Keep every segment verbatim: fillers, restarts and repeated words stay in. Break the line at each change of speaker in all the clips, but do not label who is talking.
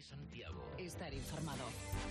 Santiago.
Estar informado.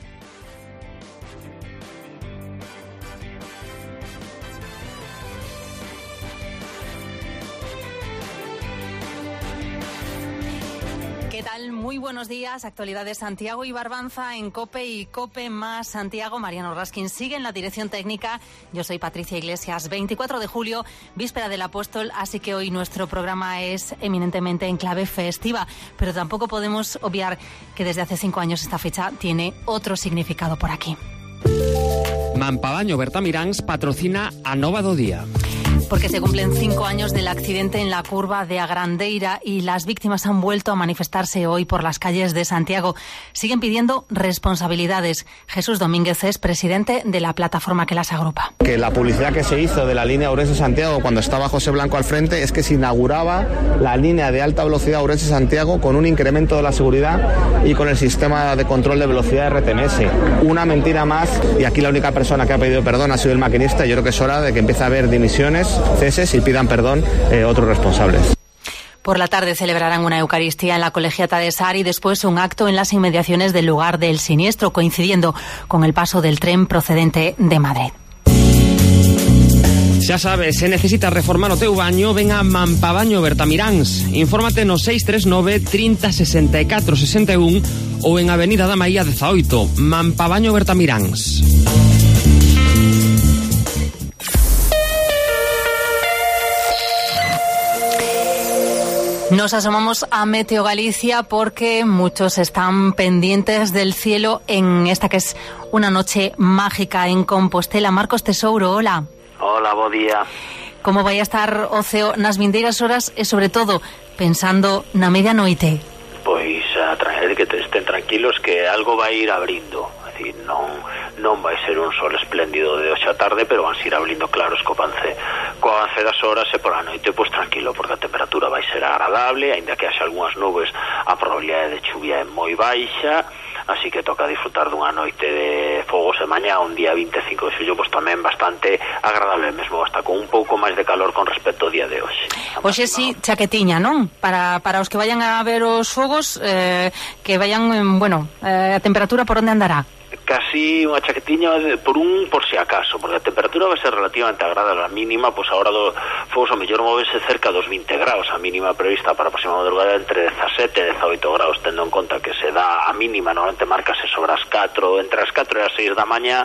¿Qué tal? Muy buenos días. Actualidad de Santiago y Barbanza en COPE y COPE más Santiago. Mariano Raskin sigue en la dirección técnica. Yo soy Patricia Iglesias. veinticuatro de julio, víspera del Apóstol, así que hoy nuestro programa es eminentemente en clave festiva. Pero tampoco podemos obviar que desde hace cinco años esta fecha tiene otro significado por aquí.
Mampabaño Bertamiráns patrocina a Nova do Día.
Porque se cumplen cinco años del accidente en la curva de Agrandeira y las víctimas han vuelto a manifestarse hoy por las calles de Santiago. Siguen pidiendo responsabilidades. Jesús Domínguez es presidente de la plataforma que las agrupa.
Que la publicidad que se hizo de la línea Ourense-Santiago cuando estaba José Blanco al frente es que se inauguraba la línea de alta velocidad Ourense-Santiago con un incremento de la seguridad y con el sistema de control de velocidad R T M S. Una mentira más, y aquí la única persona que ha pedido perdón ha sido el maquinista. Yo creo que es hora de que empiece a haber dimisiones, ceses y pidan perdón eh, otros responsables.
Por la tarde celebrarán una Eucaristía en la Colegiata de Sar y después un acto en las inmediaciones del lugar del siniestro, coincidiendo con el paso del tren procedente de Madrid.
Xa sabes, se necesitas reformar o teu baño, ven a Mampabaño Bertamiráns. Infórmate no seis tres nove, trinta, sesenta e catro, sesenta e un ou en Avenida da Maía dezaoito. Mampabaño Bertamiráns.
Nos asomamos a Meteo Galicia porque muchos están pendientes del cielo en esta que es una noche mágica en Compostela. Marcos Tesouro, hola.
Hola, bo día.
Como vai a estar o ceo nas vindeiras horas e, sobre todo, pensando na medianoite?
Pois, a traer que estén tranquilos que algo vai ir abrindo. É dicir, non, non vai ser un sol espléndido de hoxe a tarde, pero van a ir abrindo claros co avance, co avance das horas e por a noite, pois tranquilo, porque a temperatura vai ser agradable, aínda que haxa algunhas nubes, a probabilidade de chuvia é moi baixa, así que toca disfrutar dunha noite de fogos e mañá, un día vinte e cinco de xullo, pois tamén bastante agradable, mesmo hasta con un pouco máis de calor con respecto ao día de hoxe.
Hoxe sí, chaquetiña, non? Para, para os que vayan a ver os fogos, eh, que vayan, bueno, eh, a temperatura por onde andará?
Casi unha chaquetiña por un por si acaso, porque a temperatura vai ser relativamente agradable. A mínima, pois agora do fogos ao mellor móvese cerca dos vinte graus, a mínima prevista para a próxima madrugada entre dezasete e dezaoito graus, tendo en conta que se dá a mínima, normalmente marcase sobre as catro, entre as catro e as seis da mañá,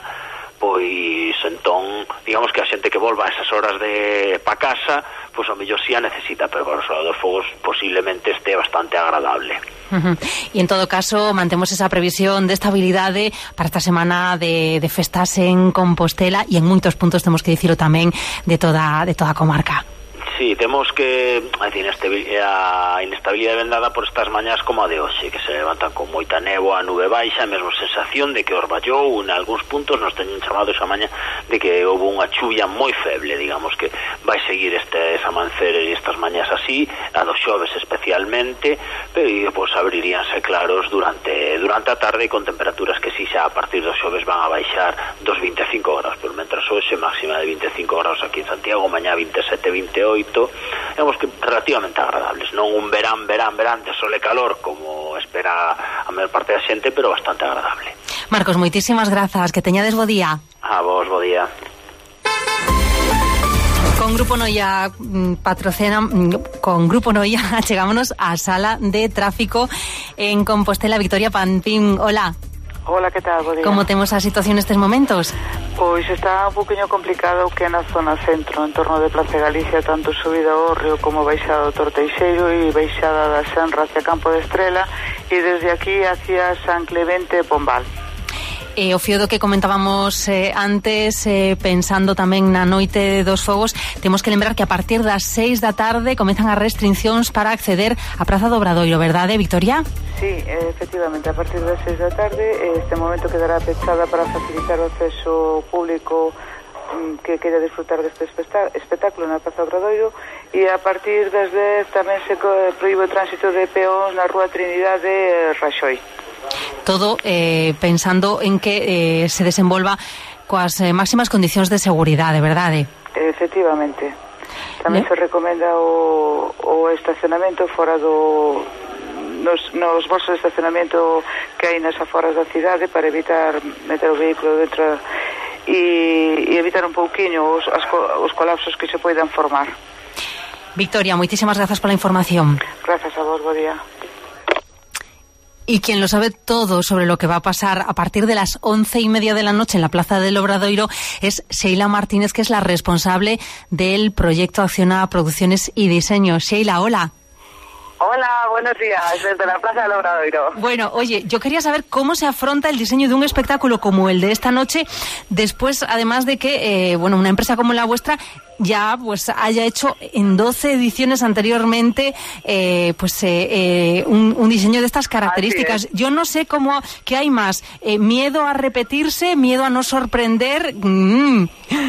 pois entón, digamos que a xente que volva a esas horas de pa casa, pois ao mellor si a necesita, pero para os dos fogos posiblemente este bastante agradable.
Uh-huh. E en todo caso mantemos esa previsión de estabilidade para esta semana de, de festas en Compostela e en moitos puntos temos que dicilo tamén de toda, de toda a comarca.
Sí, temos que a inestabilidade ven dada por estas mañás como a de hoxe, que se levantan con moita néboa, nube baixa, mesmo sensación de que orballou en algúns puntos. Nos teñen chamado esa mañá de que houve unha chuvia moi feble, digamos que vai seguir este amancer e estas mañás así, a dos xoves especialmente, pero e depois abriríanse claros durante durante a tarde con temperaturas que si xa a partir dos xoves van a baixar dos vinte e cinco graus, pero mentras hoxe máxima de vinte e cinco graus aquí en Santiago, mañá vinte e sete, vinte e oito, digamos que relativamente agradables, non un verán, verán, verán de sol e calor como espera a maior parte da xente, pero bastante agradable.
Marcos, moitísimas grazas, que teñades bo día.
A vos, bo día.
Con Grupo Noia patrocina, con Grupo Noia chegámonos á sala de tráfico en Compostela. Victoria Pampín, hola.
Hola, que tal? Bo día.
Como temos a situación nestes momentos?
Pois está un poquinho complicado que na zona centro, en torno de Plaza Galicia, tanto subida ao Río como baixada do Torteixeiro e baixada da Senra hacia Campo de Estrela e desde aquí hacia San Clemente e Pombal.
E o fío do que comentábamos eh, antes, eh, pensando tamén na noite dos fogos, temos que lembrar que a partir das seis da tarde comezan as restriccións para acceder á Praza do Obradoiro, verdade, Victoria?
Sí, efectivamente, a partir das seis da tarde este momento quedará pechada para facilitar o acceso público que queira disfrutar deste espectáculo na Praza do Obradoiro, e a partir das dez tamén se proíbe o tránsito de peóns na Rúa Trinidade e Raxoi.
Todo eh, pensando en que eh, se desenvolva coas eh, máximas condicións de seguridade, verdade?
Efectivamente. Tamén ¿Eh? se recomenda o, o estacionamento fora do nos, nos bolsos de estacionamento que hai nas aforas da cidade para evitar meter o vehículo dentro e, e evitar un pouquiño os, as, os colapsos que se poidan formar.
Victoria, muchísimas gracias por la información.
Gracias a vos, buen día.
Y quien lo sabe todo sobre lo que va a pasar a partir de las once y media de la noche en la Plaza del Obradoiro es Sheila Martínez, que es la responsable del proyecto Acciona Producciones y Diseño. Sheila, hola.
Hola, buenos días, desde la Plaza del Obradoiro.
Bueno, oye, yo quería saber cómo se afronta el diseño de un espectáculo como el de esta noche, después, además de que, eh, bueno, una empresa como la vuestra ya pues haya hecho en doce ediciones anteriormente eh, pues eh, eh, un, un diseño de estas características. Yo no sé cómo, ¿qué hay más? Eh, ¿Miedo a repetirse? ¿Miedo a no sorprender? Mm.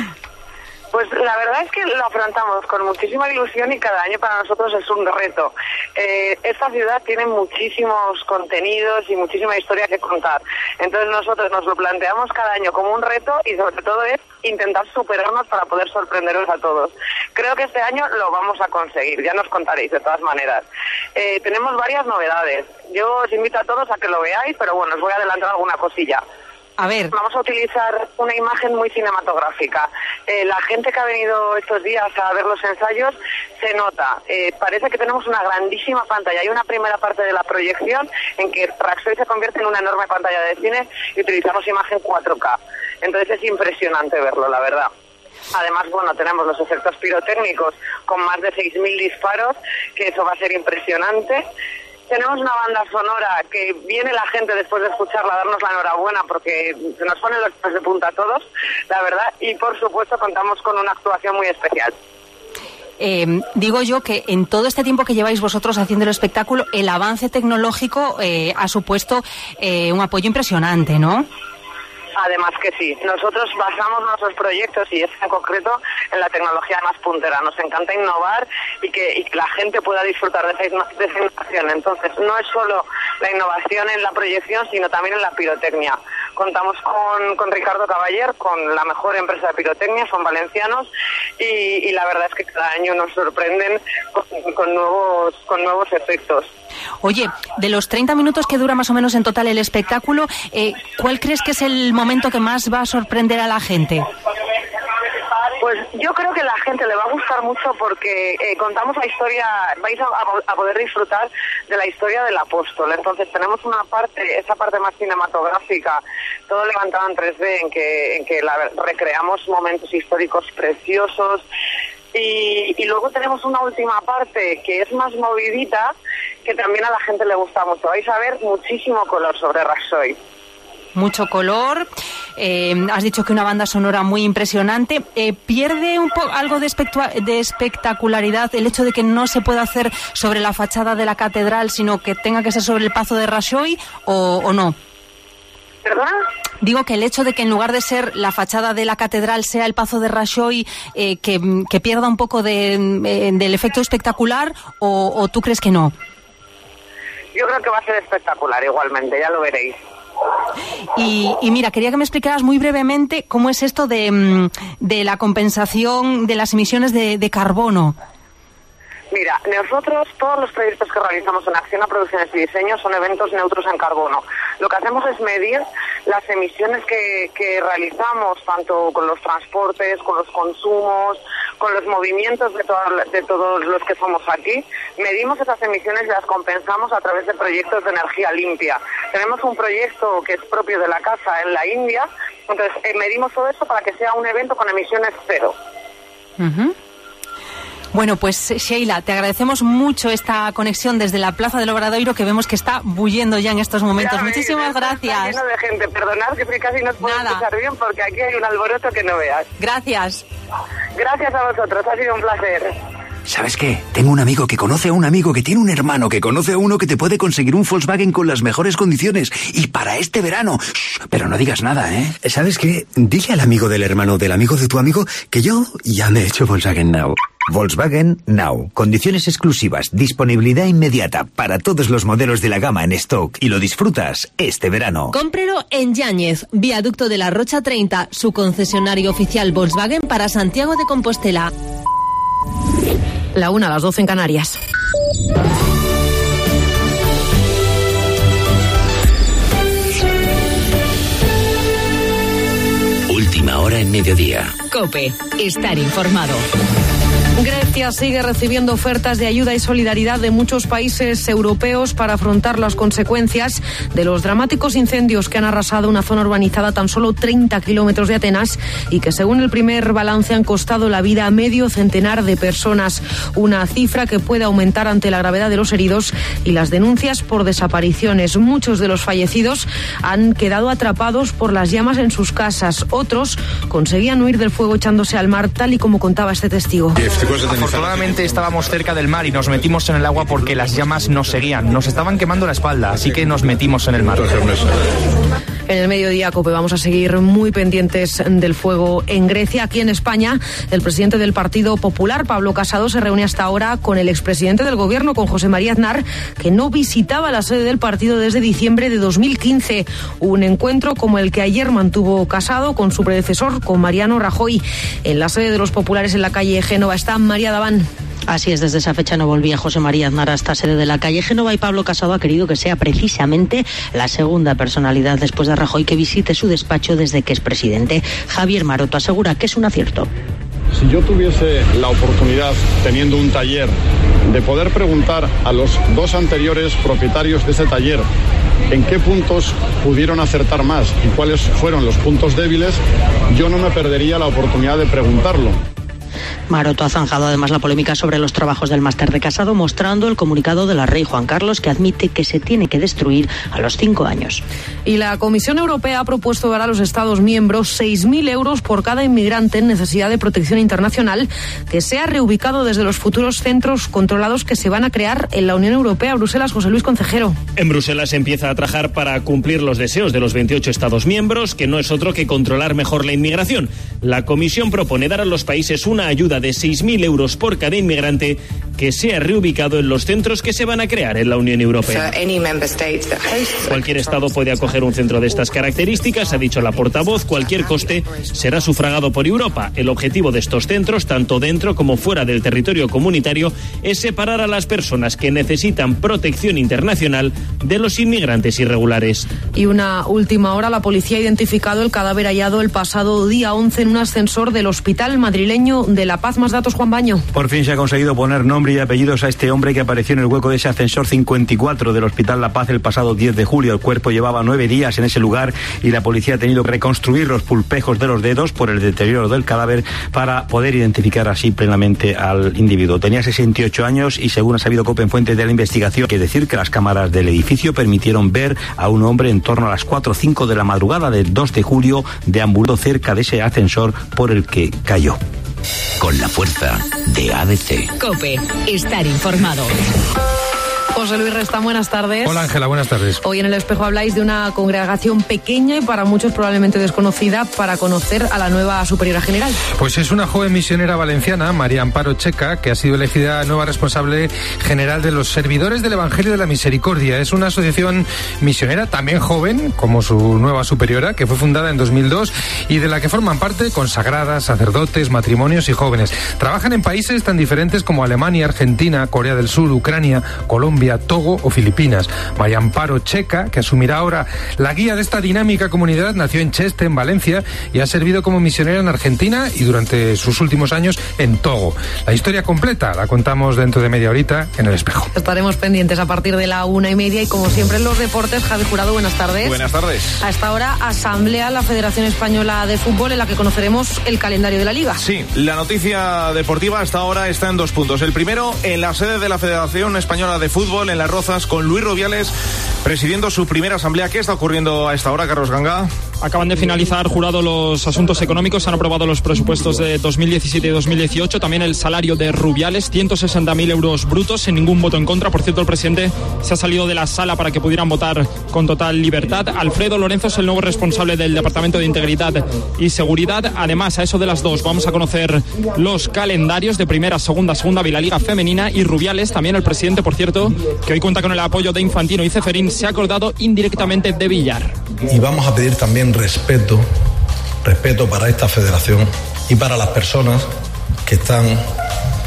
Pues la verdad es que lo afrontamos con muchísima ilusión y cada año para nosotros es un reto. Eh, esta ciudad tiene muchísimos contenidos y muchísima historia que contar. Entonces nosotros nos lo planteamos cada año como un reto y sobre todo es intentar superarnos para poder sorprenderos a todos. Creo que este año lo vamos a conseguir, ya nos contaréis de todas maneras. Eh, tenemos varias novedades. Yo os invito a todos a que lo veáis, pero bueno, os voy a adelantar alguna cosilla.
A ver.
Vamos a utilizar una imagen muy cinematográfica. Eh, la gente que ha venido estos días a ver los ensayos se nota. Eh, parece que tenemos una grandísima pantalla. Hay una primera parte de la proyección en que Raxoy se convierte en una enorme pantalla de cine y utilizamos imagen cuatro K. Entonces es impresionante verlo, la verdad. Además, bueno, tenemos los efectos pirotécnicos con más de seis mil disparos, que eso va a ser impresionante. Tenemos una banda sonora que viene la gente después de escucharla a darnos la enhorabuena porque se nos ponen los pelos de punta a todos, la verdad, y por supuesto contamos con una actuación muy especial.
Eh, digo yo que en todo este tiempo que lleváis vosotros haciendo el espectáculo, el avance tecnológico eh, ha supuesto eh, un apoyo impresionante, ¿no?
Además que sí, nosotros basamos nuestros proyectos y este en concreto en la tecnología más puntera. Nos encanta innovar y que, y que la gente pueda disfrutar de esa, de esa innovación. Entonces no es solo la innovación en la proyección, sino también en la pirotecnia. Contamos con, con Ricardo Caballer, con la mejor empresa de pirotecnia, son valencianos, y, y la verdad es que cada año nos sorprenden con, con, nuevos, con nuevos efectos.
Oye, de los treinta minutos que dura más o menos en total el espectáculo, eh, ¿cuál crees que es el momento que más va a sorprender a la gente?
Pues yo creo que a la gente le va a gustar mucho porque eh, contamos la historia, vais a, a poder disfrutar de la historia del apóstol. Entonces tenemos una parte, esa parte más cinematográfica, todo levantado en tres D, en que, en que la, recreamos momentos históricos preciosos. Y, y luego tenemos una última parte que es más movidita, que también a la gente le gusta mucho. Vais a ver muchísimo color sobre Raxoy.
Mucho color. Eh, has dicho que una banda sonora muy impresionante. Eh, ¿Pierde un poco algo de, espectua- de espectacularidad el hecho de que no se pueda hacer sobre la fachada de la catedral, sino que tenga que ser sobre el Pazo de Raxoy, o, o no?
¿Perdón?
Digo que el hecho de que en lugar de ser la fachada de la catedral sea el Pazo de Raxoy, eh, que, que pierda un poco de, eh, del efecto espectacular, o, o tú crees que no?
Yo creo que va a ser espectacular igualmente, ya lo veréis.
Y, y mira, quería que me explicaras muy brevemente cómo es esto de, de la compensación de las emisiones de, de carbono.
Mira, nosotros todos los proyectos que realizamos en Acciona Producciones y Diseño son eventos neutros en carbono. Lo que hacemos es medir las emisiones que, que realizamos, tanto con los transportes, con los consumos, con los movimientos de, to- de todos los que somos aquí. Medimos esas emisiones y las compensamos a través de proyectos de energía limpia. Tenemos un proyecto que es propio de la casa en la India, entonces eh, medimos todo eso para que sea un evento con emisiones cero.
Uh-huh. Bueno, pues Sheila, te agradecemos mucho esta conexión desde la Plaza del Obradoiro, que vemos que está bullendo ya en estos momentos.
Ya
Muchísimas
ves,
gracias.
Está lleno de gente. Perdonad que casi no os puedo
Nada.
escuchar bien porque aquí hay un alboroto que no veas.
Gracias.
Gracias a vosotros, ha sido un placer.
¿Sabes qué? Tengo un amigo que conoce a un amigo que tiene un hermano que conoce a uno que te puede conseguir un Volkswagen con las mejores condiciones. Y para este verano. Shh, pero no digas nada, ¿eh?
¿Sabes qué? Dile al amigo del hermano del amigo de tu amigo que yo ya me he hecho Volkswagen Now. Volkswagen Now. Condiciones exclusivas, disponibilidad inmediata para todos los modelos de la gama en stock y lo disfrutas este verano.
Cómprelo en Yáñez, Viaducto de la Rocha treinta, su concesionario oficial Volkswagen para Santiago de Compostela.
La una a las doce en Canarias.
en Mediodía.
COPE. Estar informado.
Grecia sigue recibiendo ofertas de ayuda y solidaridad de muchos países europeos para afrontar las consecuencias de los dramáticos incendios que han arrasado una zona urbanizada a tan solo treinta kilómetros de Atenas y que, según el primer balance, han costado la vida a medio centenar de personas. Una cifra que puede aumentar ante la gravedad de los heridos y las denuncias por desapariciones. Muchos de los fallecidos han quedado atrapados por las llamas en sus casas. Otros conseguían huir del fuego echándose al mar, tal y como contaba este testigo.
Afortunadamente estábamos cerca del mar y nos metimos en el agua porque las llamas nos seguían. Nos estaban quemando la espalda, así que nos metimos en el mar.
En el mediodía, COPE, vamos a seguir muy pendientes del fuego en Grecia. Aquí en España, el presidente del Partido Popular, Pablo Casado, se reúne hasta ahora con el expresidente del Gobierno, con José María Aznar, que no visitaba la sede del partido desde diciembre de dos mil quince. Un encuentro como el que ayer mantuvo Casado con su predecesor, con Mariano Rajoy. En la sede de los populares en la calle Génova está María Daván.
Así es, desde esa fecha no volvía José María Aznar a esta sede de la calle Génova y Pablo Casado ha querido que sea precisamente la segunda personalidad después de Rajoy que visite su despacho desde que es presidente. Javier Maroto asegura que es un acierto.
Si yo tuviese la oportunidad, teniendo un taller, de poder preguntar a los dos anteriores propietarios de ese taller en qué puntos pudieron acertar más y cuáles fueron los puntos débiles, yo no me perdería la oportunidad de preguntarlo.
Maroto ha zanjado además la polémica sobre los trabajos del máster de Casado, mostrando el comunicado de la Rey Juan Carlos, que admite que se tiene que destruir a los cinco años.
Y la Comisión Europea ha propuesto dar a los Estados miembros seis mil euros por cada inmigrante en necesidad de protección internacional que sea reubicado desde los futuros centros controlados que se van a crear en la Unión Europea. Bruselas, José Luis Concejero.
En Bruselas se empieza a trabajar para cumplir los deseos de los veintiocho Estados miembros, que no es otro que controlar mejor la inmigración. La Comisión propone dar a los países una ayuda de seis mil euros por cada inmigrante que sea reubicado en los centros que se van a crear en la Unión Europea. Cualquier Estado puede acoger un centro de estas características, ha dicho la portavoz. Cualquier coste será sufragado por Europa. El objetivo de estos centros, tanto dentro como fuera del territorio comunitario, es separar a las personas que necesitan protección internacional de los inmigrantes irregulares.
Y una última hora, la policía ha identificado el cadáver hallado el pasado día once en un ascensor del Hospital Madrileño de La Paz. Más datos, Juan Baño.
Por fin se ha conseguido poner nombre y apellidos a este hombre que apareció en el hueco de ese ascensor cincuenta y cuatro del Hospital La Paz el pasado diez de julio. El cuerpo llevaba nueve días en ese lugar y la policía ha tenido que reconstruir los pulpejos de los dedos por el deterioro del cadáver para poder identificar así plenamente al individuo. Tenía sesenta y ocho años y, según ha sabido COPE en fuentes de la investigación, hay que decir que las cámaras del edificio permitieron ver a un hombre en torno a las cuatro o cinco de la madrugada del dos de julio deambulando cerca de ese ascensor por el que cayó.
Con la fuerza de A D C.
COPE. Estar informado.
José Luis Resta, buenas tardes.
Hola Ángela, buenas tardes.
Hoy en El Espejo habláis de una congregación pequeña y para muchos probablemente desconocida para conocer a la nueva superiora general.
Pues es una joven misionera valenciana, María Amparo Checa, que ha sido elegida nueva responsable general de los servidores del Evangelio de la Misericordia. Es una asociación misionera también joven, como su nueva superiora, que fue fundada en dos mil dos y de la que forman parte consagradas, sacerdotes, matrimonios y jóvenes. Trabajan en países tan diferentes como Alemania, Argentina, Corea del Sur, Ucrania, Colombia, Togo o Filipinas. María Amparo Checa, que asumirá ahora la guía de esta dinámica comunidad, nació en Cheste, en Valencia, y ha servido como misionera en Argentina y durante sus últimos años en Togo. La historia completa la contamos dentro de media horita en El Espejo.
Estaremos pendientes a partir de la una y media y, como siempre, en los deportes. Javi Jurado, buenas tardes.
Buenas tardes.
A esta hora, asamblea la Federación Española de Fútbol, en la que conoceremos el calendario de la Liga.
Sí, la noticia deportiva hasta ahora está en dos puntos. El primero, en la sede de la Federación Española de Fútbol, en Las Rozas, con Luis Rubiales presidiendo su primera asamblea. ¿Qué está ocurriendo a esta hora, Carlos Ganga?
Acaban de finalizar, jurado, los asuntos económicos. Han aprobado los presupuestos de dos mil diecisiete y dos mil dieciocho. También el salario de Rubiales, ciento sesenta mil euros brutos, sin ningún voto en contra. Por cierto, el presidente se ha salido de la sala para que pudieran votar con total libertad. Alfredo Lorenzo es el nuevo responsable del Departamento de Integridad y Seguridad. Además, a eso de las dos vamos a conocer los calendarios de primera, segunda, segunda B y la Liga Femenina. Y Rubiales, también el presidente, por cierto, que hoy cuenta con el apoyo de Infantino y Ceferín, se ha acordado indirectamente de Villar.
Y vamos a pedir también respeto, respeto para esta federación y para las personas que están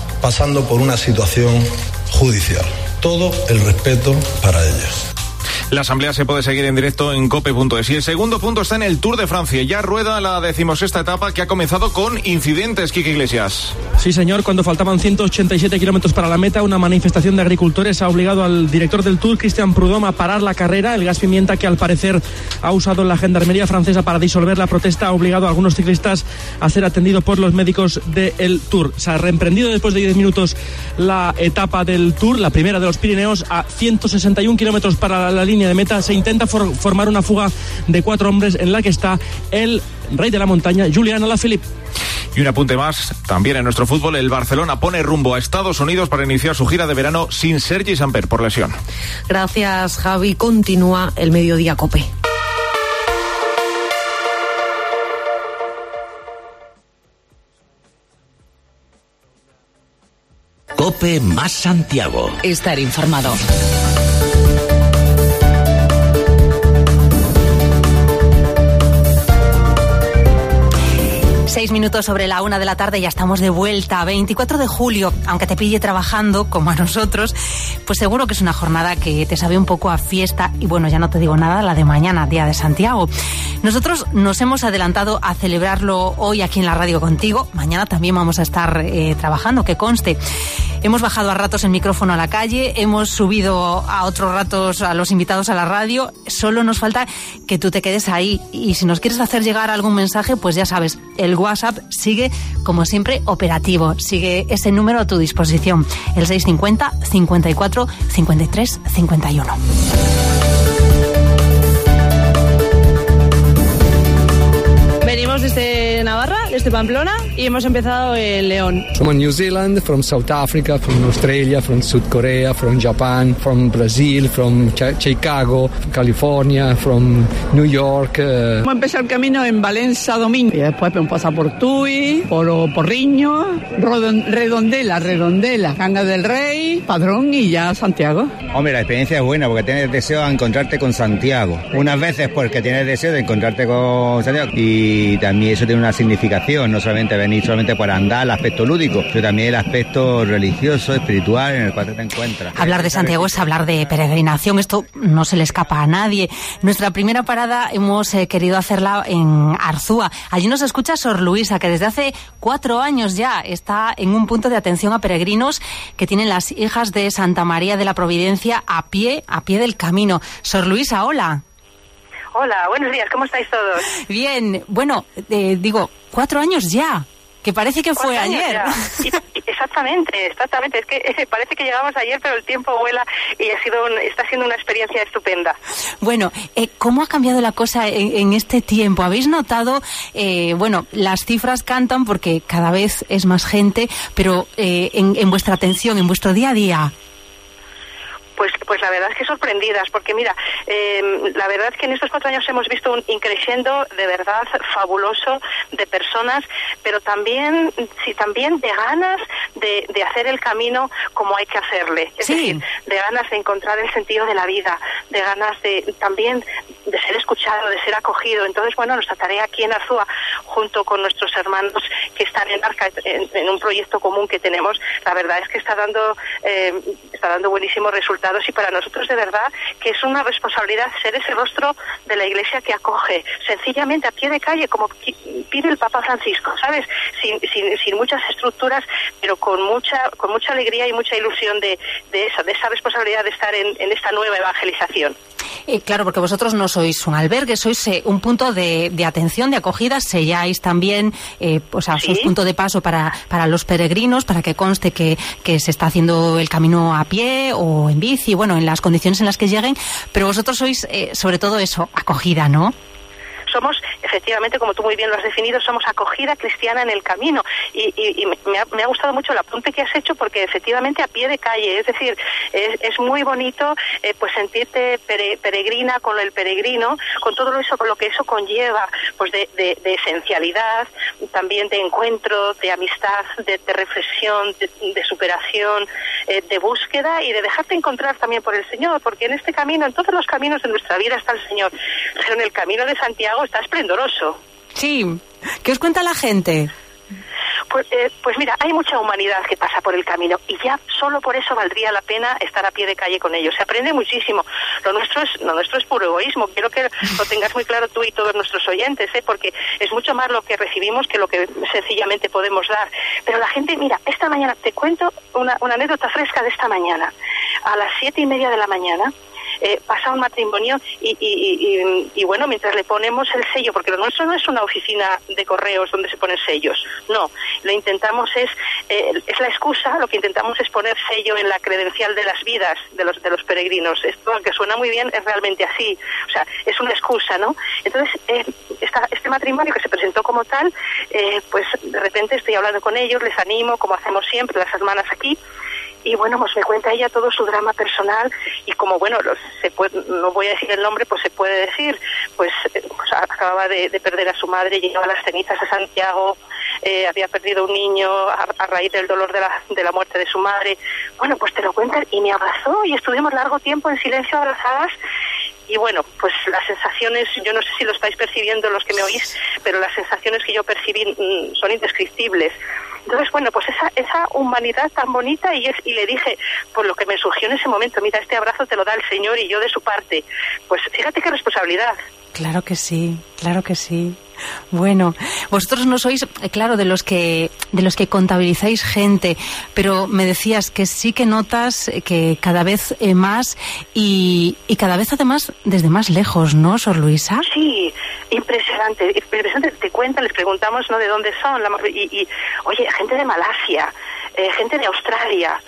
pasando por una situación judicial. Todo el respeto para ellos.
La asamblea se puede seguir en directo en cope punto es. Y el segundo punto está en el Tour de Francia. Ya rueda la decimosexta etapa que ha comenzado con incidentes, Quique Iglesias.
Sí, señor, cuando faltaban ciento ochenta y siete kilómetros para la meta, una manifestación de agricultores ha obligado al director del Tour, Christian Prudhomme, a parar la carrera. El gas pimienta que al parecer ha usado la gendarmería francesa para disolver la protesta ha obligado a algunos ciclistas a ser atendidos por los médicos del Tour. Se ha reemprendido después de diez minutos la etapa del Tour, la primera de los Pirineos, a ciento sesenta y un kilómetros para la línea de meta. Se intenta for- formar una fuga de cuatro hombres en la que está el rey de la montaña, Julian Alaphilippe.
Y un apunte más, también en nuestro fútbol, el Barcelona pone rumbo a Estados Unidos para iniciar su gira de verano sin Sergi Samper por lesión.
Gracias, Javi. Continúa el Mediodía Cope.
Cope más Santiago.
Estar informado.
Seis minutos sobre la una de la tarde, ya estamos de vuelta. veinticuatro de julio, aunque te pille trabajando, como a nosotros, pues seguro que es una jornada que te sabe un poco a fiesta. Y bueno, ya no te digo nada, la de mañana, Día de Santiago. Nosotros nos hemos adelantado a celebrarlo hoy aquí en la radio contigo. Mañana también vamos a estar eh, trabajando, que conste. Hemos bajado a ratos el micrófono a la calle, hemos subido a otros ratos a los invitados a la radio. Solo nos falta que tú te quedes ahí. Y si nos quieres hacer llegar algún mensaje, pues ya sabes, el WhatsApp sigue, como siempre, operativo. Sigue ese número a tu disposición, el seiscientos cincuenta, cincuenta y cuatro, cincuenta y tres, cincuenta y uno.
Venimos desde Navarra, desde Pamplona, y hemos empezado en León.
From New Zealand, from South Africa, from Australia, from South Korea, from Japan, from Brazil, from Ch- Chicago, California, from New York. Uh...
Hemos empezado el camino en Valencia, Domingo, y después hemos pasado por Tui, por Porriño, Rodon- Redondela, Redondela, Cangas del Rey, Padrón y ya Santiago.
Hombre, la experiencia es buena porque tienes deseo de encontrarte con Santiago. Unas veces porque tienes deseo de encontrarte con Santiago y también eso tiene una significación, no solamente venir solamente para andar, el aspecto lúdico, pero también el aspecto religioso, espiritual en el cual te encuentras.
Hablar de Santiago es hablar de peregrinación, esto no se le escapa a nadie. Nuestra primera parada hemos eh, querido hacerla en Arzúa. Allí nos escucha Sor Luisa, que desde hace cuatro años ya está en un punto de atención a peregrinos que tienen las hijas de Santa María de la Providencia a pie, a pie del camino. Sor Luisa, hola.
Hola, buenos días, ¿cómo estáis todos?
Bien, bueno, eh, digo, cuatro años ya, que parece que fue ayer.
Y, exactamente, exactamente, es que eh, parece que llegamos ayer, pero el tiempo vuela y ha sido un, está siendo una experiencia estupenda.
Bueno, eh, ¿cómo ha cambiado la cosa en, en este tiempo? ¿Habéis notado, eh, bueno, las cifras cantan porque cada vez es más gente, pero eh, en, en vuestra atención, en vuestro día a día?
Pues, pues la verdad es que sorprendidas, porque mira, eh, la verdad es que en estos cuatro años hemos visto un increciendo de verdad fabuloso de personas, pero también, sí, también de ganas de, de hacer el camino como hay que hacerle. Es sí. decir, de ganas de encontrar el sentido de la vida, de ganas de también de ser escuchado, de ser acogido. Entonces, bueno, nuestra tarea aquí en Arzúa, junto con nuestros hermanos que están en Arca, en, en un proyecto común que tenemos, la verdad es que está dando, eh, está dando buenísimos resultados. Y para nosotros de verdad que es una responsabilidad ser ese rostro de la Iglesia que acoge, sencillamente a pie de calle, como pide el Papa Francisco, ¿sabes? Sin, sin, sin muchas estructuras, pero con mucha con mucha alegría y mucha ilusión de, de esa, de esa responsabilidad de estar en, en esta nueva evangelización.
Eh, claro, porque vosotros no sois un albergue, sois eh, un punto de, de atención, de acogida, selláis también, eh, o sea, ¿sí? sois punto de paso para, para los peregrinos, para que conste que, que se está haciendo el camino a pie o en bici, bueno, en las condiciones en las que lleguen, pero vosotros sois eh, sobre todo eso, acogida, ¿no?
Somos, efectivamente, como tú muy bien lo has definido, somos acogida cristiana en el camino. Y, y, y me, ha, me ha gustado mucho el apunte que has hecho, porque efectivamente a pie de calle, es decir, es, es muy bonito eh, pues sentirte pere, peregrina con el peregrino, con todo eso, con lo que eso conlleva, pues de, de, de esencialidad, también de encuentro, de amistad, de, de reflexión, de, de superación, eh, de búsqueda y de dejarte encontrar también por el Señor, porque en este camino, en todos los caminos de nuestra vida está el Señor, pero en el camino de Santiago está esplendoroso.
Sí. ¿Qué os cuenta la gente?
Pues, eh, pues mira, hay mucha humanidad que pasa por el camino y ya solo por eso valdría la pena estar a pie de calle con ellos. Se aprende muchísimo. Lo nuestro es, lo nuestro es puro egoísmo. Quiero que lo tengas muy claro tú y todos nuestros oyentes, ¿eh? Porque es mucho más lo que recibimos que lo que sencillamente podemos dar. Pero la gente, mira, esta mañana, te cuento una, una anécdota fresca de esta mañana. A las siete y media de la mañana, Eh, pasa un matrimonio y, y, y, y bueno, mientras le ponemos el sello, porque lo nuestro no es una oficina de correos donde se ponen sellos, no, lo intentamos es eh, es la excusa, lo que intentamos es poner sello en la credencial de las vidas de los de los peregrinos. Esto, que suena muy bien, es realmente así, o sea, es una excusa, ¿no? Entonces, eh, esta, este matrimonio que se presentó como tal, eh, pues de repente estoy hablando con ellos, les animo, como hacemos siempre las hermanas aquí. Y bueno, pues me cuenta ella todo su drama personal y como, bueno, los, se puede, no voy a decir el nombre, pues se puede decir, pues, eh, pues acababa de, de perder a su madre, llegaba las cenizas a Santiago, eh, había perdido un niño a, a raíz del dolor de la, de la muerte de su madre. Bueno, pues te lo cuentan y me abrazó y estuvimos largo tiempo en silencio abrazadas. Y bueno, pues las sensaciones, yo no sé si lo estáis percibiendo los que me oís, pero las sensaciones que yo percibí mmm, son indescriptibles. Entonces, bueno, pues esa esa humanidad tan bonita y es y le dije, por lo que me surgió en ese momento, mira, este abrazo te lo da el Señor y yo de su parte. Pues fíjate qué responsabilidad.
Claro que sí, claro que sí. Bueno, vosotros no sois, claro, de los que de los que contabilizáis gente, pero me decías que sí que notas que cada vez más y, y cada vez además desde más lejos, ¿no, Sor Luisa?
Sí, impresionante, impresionante. Te cuentan, les preguntamos, ¿no?, de dónde son, la, y, y oye, gente de Malasia, eh, gente de Australia,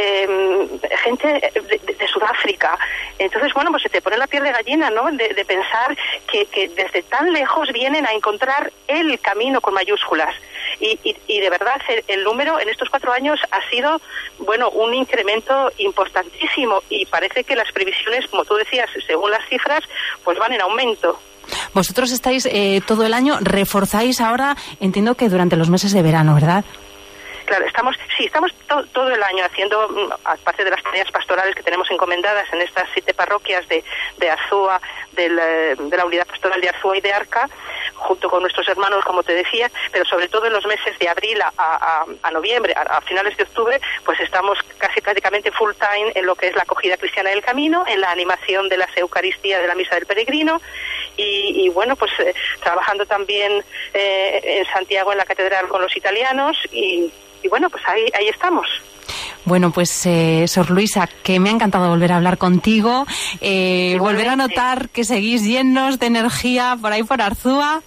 eh, gente de, de, de Sudáfrica. Entonces, bueno, pues se te pone la piel de gallina, ¿no?, de, de pensar que, que desde tan lejos vienen a encontrar el camino con mayúsculas. Y, y, y de verdad el, el número en estos cuatro años ha sido, bueno, un incremento importantísimo y parece que las previsiones, como tú decías, según las cifras, pues van en aumento.
Vosotros estáis eh, todo el año, reforzáis ahora, entiendo que durante los meses de verano, ¿verdad?
Claro, estamos, sí, estamos to, todo el año haciendo, aparte de las tareas pastorales que tenemos encomendadas en estas siete parroquias de, de Arzúa, del, de la unidad pastoral de Arzúa y de Arca, junto con nuestros hermanos, como te decía, pero sobre todo en los meses de abril a, a, a noviembre, a, a finales de octubre, pues estamos casi prácticamente full time en lo que es la acogida cristiana del camino, en la animación de las Eucaristías de la Misa del Peregrino y, y bueno, pues eh, trabajando también eh, en Santiago en la catedral con los italianos y Y bueno, pues ahí ahí estamos.
Bueno, pues, eh, Sor Luisa, que me ha encantado volver a hablar contigo, eh, volver a notar que seguís llenos de energía por ahí por Arzúa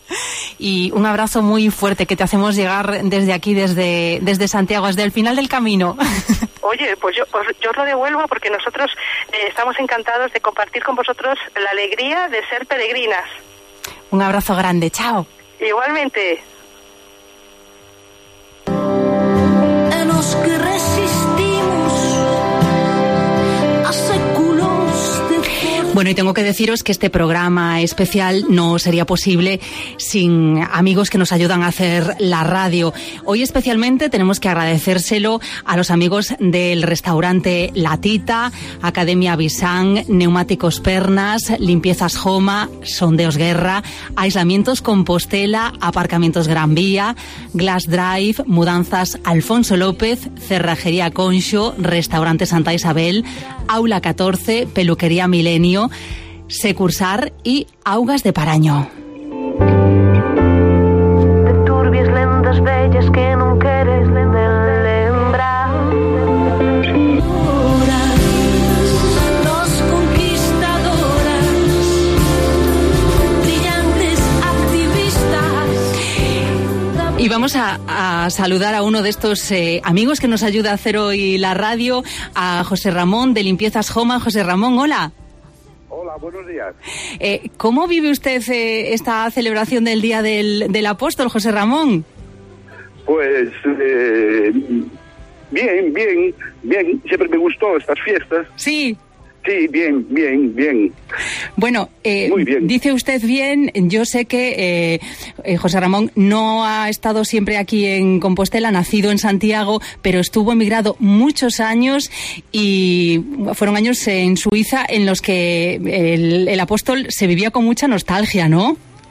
y un abrazo muy fuerte que te hacemos llegar desde aquí, desde desde Santiago, desde el final del camino.
Oye, pues yo, pues yo os lo devuelvo porque nosotros eh, estamos encantados de compartir con vosotros la alegría de ser peregrinas.
Un abrazo grande, chao.
Igualmente.
Que resistimos a séculos de fuerza.
Bueno, y tengo que deciros que este programa especial no sería posible sin amigos que nos ayudan a hacer la radio. Hoy especialmente tenemos que agradecérselo a los amigos del restaurante La Tita, Academia Bisán, Neumáticos Pernas, Limpiezas Joma, Sondeos Guerra, Aislamientos Compostela, Aparcamientos Gran Vía, Glass Drive, Mudanzas Alfonso López, Cerrajería Conxo, Restaurante Santa Isabel, Aula catorce, Peluquería Milenio, Secursar y Augas de Paraño.
De turbias lendas bellas que non queres lembrar. Los conquistadoras, brillantes activistas.
Y vamos a, a saludar a uno de estos eh, amigos que nos ayuda a hacer hoy la radio, a José Ramón de Limpiezas Joma. José Ramón, hola.
Hola, buenos días.
Eh, ¿Cómo vive usted eh, esta celebración del Día del, del Apóstol, José Ramón?
Pues eh, bien, bien, bien. Siempre me gustó estas fiestas.
Sí.
Sí, bien, bien, bien.
Bueno, eh,
Muy bien.
Dice usted bien, yo sé que eh, eh, José Ramón no ha estado siempre aquí en Compostela, nacido en Santiago, pero estuvo emigrado muchos años y fueron años en Suiza en los que el, el apóstol se vivía con mucha nostalgia, ¿no?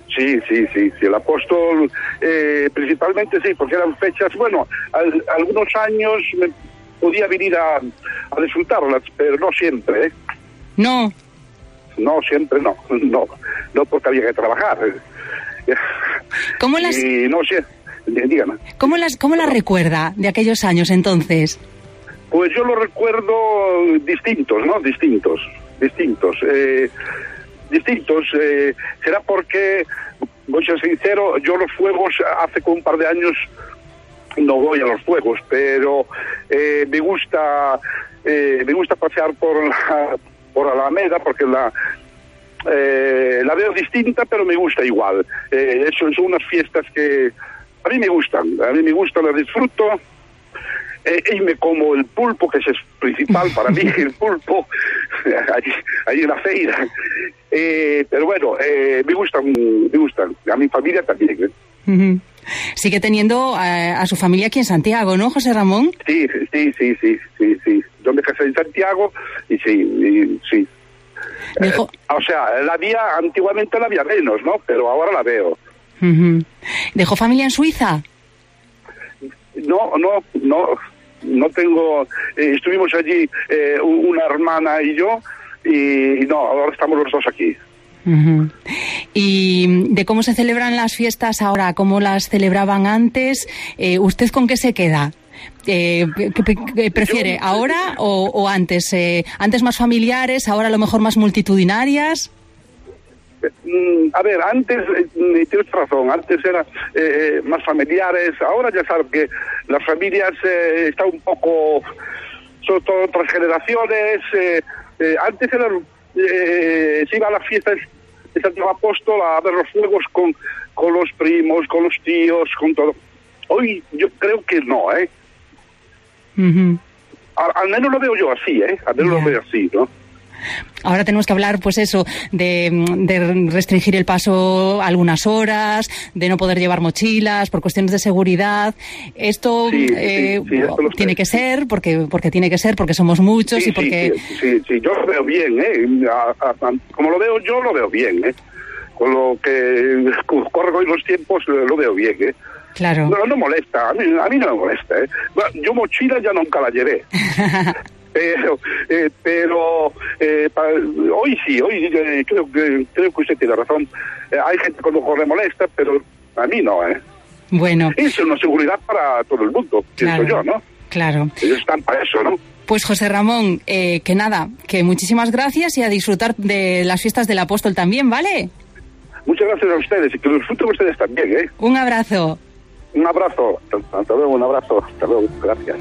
Sí, sí, sí, sí, el apóstol, eh, principalmente sí, porque eran fechas, bueno, al, algunos años me podía venir a, a disfrutarlas, pero no siempre, ¿eh?
No.
No, siempre no, no, no porque había que trabajar.
¿Cómo las,
y no sé, dígame.
¿Cómo las, cómo las recuerda de aquellos años entonces?
Pues yo lo recuerdo distintos, ¿no? Distintos, distintos. Eh, distintos. Eh, será porque, voy a ser sincero, yo los fuegos hace como un par de años no voy a los fuegos, pero eh, me gusta eh, me gusta pasear por la, por Alameda porque la eh, la veo distinta, pero me gusta igual. Eh, eso son unas fiestas que a mí me gustan, a mí me gustan, las disfruto. Eh, y me como el pulpo, que es principal para mí, el pulpo, allí, allí en la feira. Eh, pero bueno, eh, me gustan, me gustan. A mi familia también. ¿eh?
Uh-huh. Sigue teniendo a, a su familia aquí en Santiago, ¿no, José Ramón?
Sí, sí, sí, sí, sí, sí. Yo me casé en Santiago y sí, y, sí.
Dejo...
Eh, o sea, la había, antiguamente la había menos, ¿no? Pero ahora la veo.
Uh-huh. ¿Dejó familia en Suiza?
No, no, no, no tengo. Eh, estuvimos allí eh, una hermana y yo, y, y no, ahora estamos los dos aquí.
Uh-huh. ¿Y de cómo se celebran las fiestas ahora, cómo las celebraban antes? Eh, ¿Usted con qué se queda? Eh, ¿qué, qué prefiere, yo, ahora o, o antes? Eh, ¿Antes más familiares, ahora a lo mejor más multitudinarias?
A ver, antes, eh, tienes razón, antes eran eh, más familiares, ahora ya sabes que las familias eh, están un poco, son todas otras generaciones, eh, eh, antes eran, eh, se iba a las fiestas de Santiago Apóstol a ver los fuegos con, con los primos, con los tíos, con todo. Hoy yo creo que no, ¿eh?
Uh-huh.
Al, al menos lo veo yo así, ¿eh? Al menos yeah. lo veo así, ¿no?
Ahora tenemos que hablar, pues eso, de, de restringir el paso algunas horas, de no poder llevar mochilas por cuestiones de seguridad. Esto,
sí,
eh,
sí, sí, esto
tiene que ser, porque porque tiene que ser, porque somos muchos
sí,
y porque...
Sí, sí, sí, yo lo veo bien, ¿eh? A, a, a, como lo veo yo, lo veo bien, ¿eh? Con lo que corre hoy los tiempos, lo veo bien, ¿eh?
Claro.
No, no molesta, a mí, a mí no me molesta, ¿eh? Bueno, yo mochila ya nunca la llevé. Pero, eh, pero eh, para, hoy sí, hoy eh, creo que creo que usted tiene razón. Eh, hay gente que a lo mejor le molesta, pero a mí no, ¿eh?
Bueno.
Es una seguridad para todo el mundo,
claro,
pienso yo, ¿no?
Claro.
Ellos están para eso, ¿no?
Pues José Ramón, eh, que nada, que muchísimas gracias y a disfrutar de las fiestas del Apóstol también, ¿vale?
Muchas gracias a ustedes y que lo disfruten ustedes también, ¿eh?
Un abrazo.
Un abrazo. Hasta luego, un abrazo. Hasta luego. Gracias.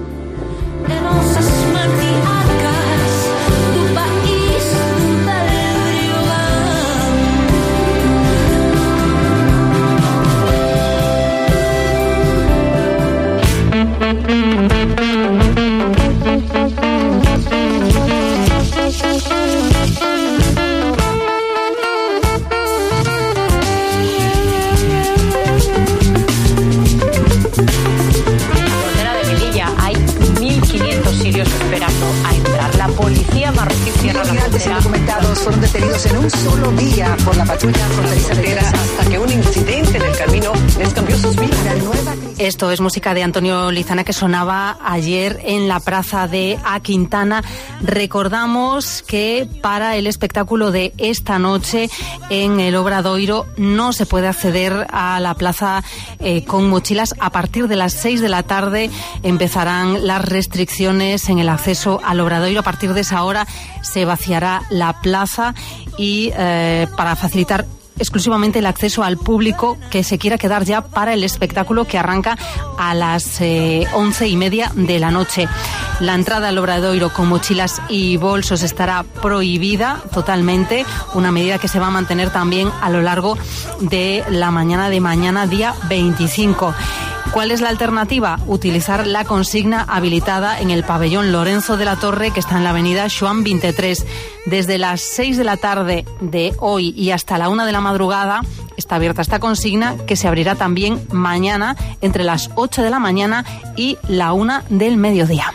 Esperando a entrar. La policía marroquí cierra la frontera. Documentados fueron detenidos en un solo día por la patrulla fronteriza de hasta que un incidente en el camino les cambió sus vidas.
Esto es música de Antonio Lizana que sonaba ayer en la plaza de A Quintana. Recordamos que para el espectáculo de esta noche en el Obradoiro no se puede acceder a la plaza eh, con mochilas. A partir de las seis de la tarde empezarán las restricciones en el acceso al Obradoiro. A partir de esa hora se vaciará la plaza y eh, para facilitar exclusivamente el acceso al público que se quiera quedar ya para el espectáculo que arranca a las eh, once y media de la noche. La entrada al Obradoiro con mochilas y bolsos estará prohibida totalmente, una medida que se va a mantener también a lo largo de la mañana de mañana, día veinticinco. ¿Cuál es la alternativa? Utilizar la consigna habilitada en el pabellón Lorenzo de la Torre, que está en la avenida Joan veintitrés. Desde las seis de la tarde de hoy y hasta la una de la madrugada está abierta esta consigna, que se abrirá también mañana entre las ocho de la mañana y la una del mediodía.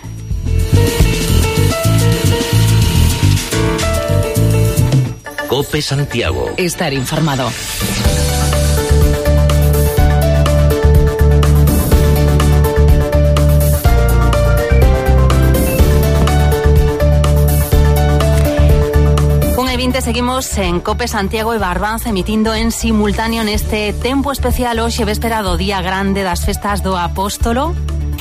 COPE Santiago.
Estar informado.
veinte seguimos en COPE Santiago e Barbanza emitindo en simultáneo neste tempo especial hoxe véspera do Día Grande das Festas do Apóstolo.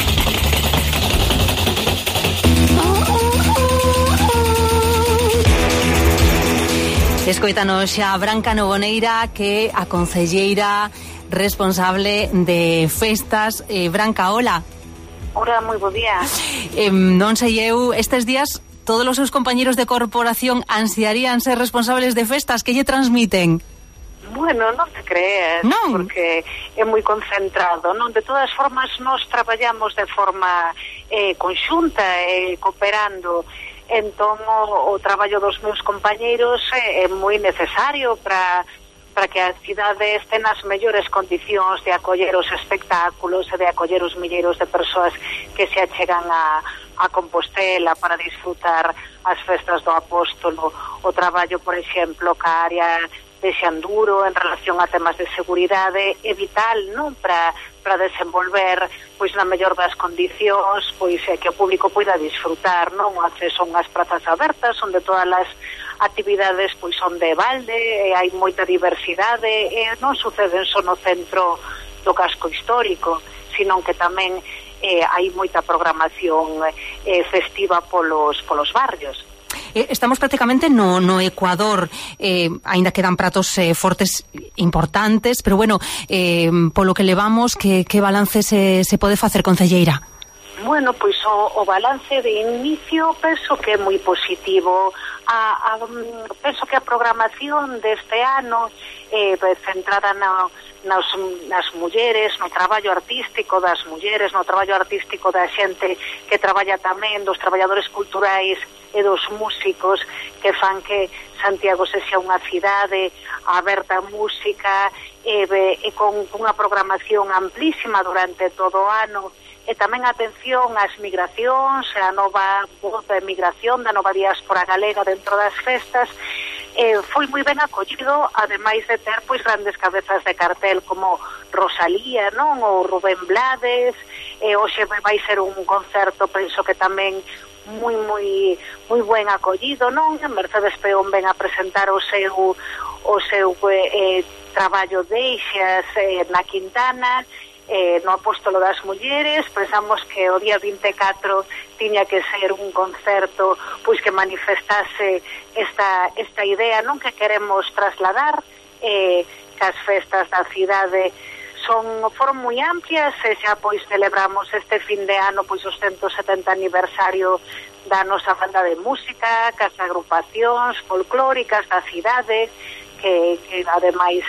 Escoítanos xa Branca Novoneira, que a concelleira responsable de festas. eh, Branca, hola.
Hola, moi bo día.
Eh, non sei eu, estes días todos os seus compañeros de corporación ansiarían ser responsables de festas. Que lle transmiten?
Bueno, non te crees, non, porque é moi concentrado, non? De todas formas, nós traballamos de forma eh, conxunta e eh, cooperando. Entón, o, o traballo dos meus compañeiros é, é moi necesario para para que a cidade este nas mellores condicións de acoller os espectáculos e de acoller os milleiros de persoas que se achegan a, a Compostela para disfrutar as festas do Apóstolo. O traballo, por exemplo, ca área de Xanduro en relación a temas de seguridade é vital, non? Para para desenvolver pois na mellor das condicións, pois é que o público poida disfrutar, non? O acceso a unhas prazas abertas onde todas as actividades pois son de balde, e hai moita diversidade, e non suceden só no centro do casco histórico, sino que tamén eh, hai moita programación eh, festiva polos, polos barrios.
Estamos prácticamente no, no Ecuador, eh, aínda quedan pratos eh, fortes importantes, pero bueno, eh, polo que levamos, que, que balance se, se pode facer, concelleira?
Bueno, pois o, o balance de inicio penso que é moi positivo. A, a, penso que a programación deste ano eh, centrada na, nas, nas mulleres, no traballo artístico das mulleres, no traballo artístico da xente que traballa tamén, dos traballadores culturais e dos músicos, que fan que Santiago sexa unha cidade aberta a música e, e con unha programación amplísima durante todo o ano. E tamén atención ás migracións, a nova voz de migración da nova diáspora galega dentro das festas. Eh, foi moi ben acollido, ademais de ter pois grandes cabezas de cartel como Rosalía, non? Ou Rubén Blades. E hoxe vai ser un concerto, penso que tamén moi moi moi ben acollido, non? Mercedes Peón ven a presentar o seu o seu eh, traballo deixas eh, na Quintana. Eh, no Apóstolo das Mulleres pensamos que o día vinte e catro tiña que ser un concerto pois que manifestase esta, esta idea, non, que queremos trasladar, eh, que as festas da cidade son, foron moi amplias, e xa pois celebramos este fin de ano pois os ciento setenta aniversario da nosa banda de música, cas agrupacións folclóricas da cidade, que, que ademais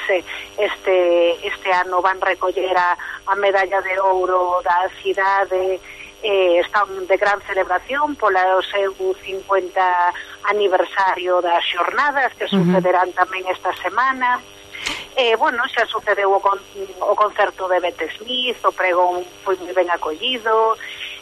este este ano van recoller a, a medalla de ouro da cidade. Eh, están de gran celebración pola o seu cincuenta aniversario das xornadas que uh-huh. sucederán tamén esta semana. Eh, bueno, xa sucedeu o, con, o concerto de Bette Smith, o pregón foi moi ben acollido,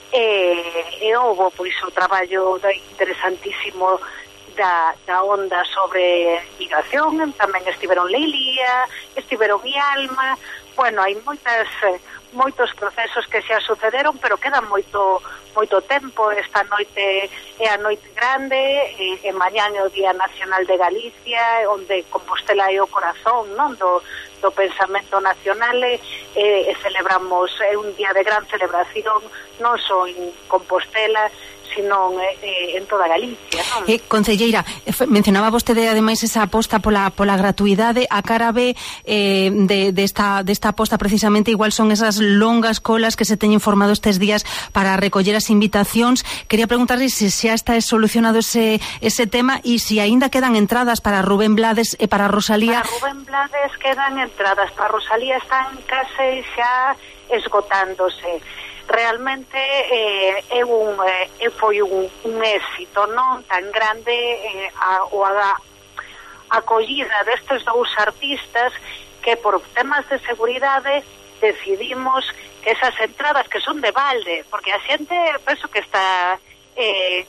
eh, e houve pois o traballo interesantísimo Da, da onda sobre migración. Tamén estiveron Leilía, estiveron Ialma. Bueno, hai moitas moitos procesos que xa sucederon, pero queda moito moito tempo. Esta noite é a noite grande, e, e mañán é o Día Nacional de Galicia, onde Compostela é o corazón, non, do, do pensamento nacional, e, e celebramos, é un día de gran celebración, non só en Compostela, sino eh, en toda Galicia, non?
Eh, concelleira, mencionaba vostede ademais esa aposta pola, pola gratuidade. A cara B eh, de, de esta, desta aposta precisamente igual son esas longas colas que se teñen formado estes días para recoller as invitacións. Quería preguntarle se xa está solucionado ese, ese tema, e se aínda quedan entradas para Rubén Blades e para Rosalía.
Para Rubén Blades quedan entradas, para Rosalía están case xa esgotándose. Realmente eh, é un, eh, foi un, un éxito non tan grande eh, a, o a, a acollida destes dous artistas, que por temas de seguridade decidimos que esas entradas, que son de balde, porque a xente penso que está eh,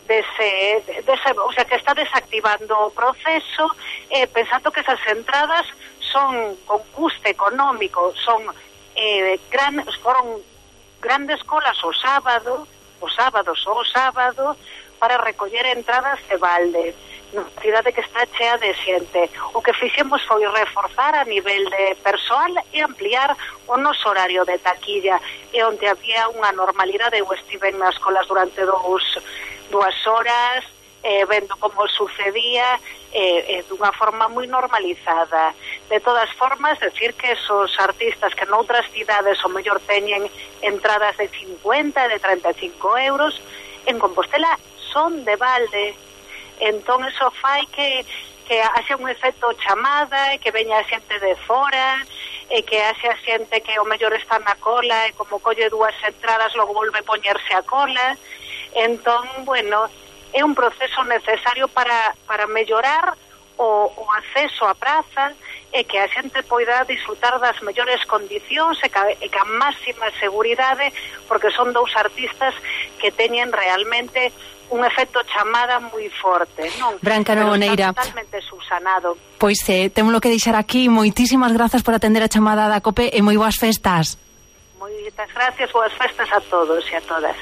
dese, dese, o sea, que está desactivando o proceso, eh, pensando que esas entradas son con custe económico, son eh, gran, foron grandes colas o sábado, os sábados ou o sábado, para recoller entradas de balde, nunha cidade que está chea de xente. O que fixemos foi reforzar a nivel de persoal e ampliar o noso horario de taquilla, e onde había unha normalidade, eu estive nas colas durante dous, dúas horas, eh, vendo como sucedía, eh, eh, dunha forma moi normalizada. De todas formas, decir que esos artistas que noutras cidades o mellor teñen entradas de cincuenta, de treinta e cinco euros, en Compostela son de balde. Entón, eso fai que, que haxe un efecto chamada, e que veña a xente de fora, e que haxe a xente que o mellor está na cola, e como colle dúas entradas, logo volve a poñerse a cola. Entón, bueno, é un proceso necesario para, para mellorar o, o acceso á praza, e que a xente poida disfrutar das mellores condicións e ca, e ca máxima seguridade, porque son dous artistas que teñen realmente un efecto chamada moi forte, non?
Branca Nogueira,
totalmente subsanado.
Pois eh, temos que deixar aquí. Moitísimas grazas por atender a chamada da COPE e moi boas festas.
Moitas gracias, boas festas a todos e a todas.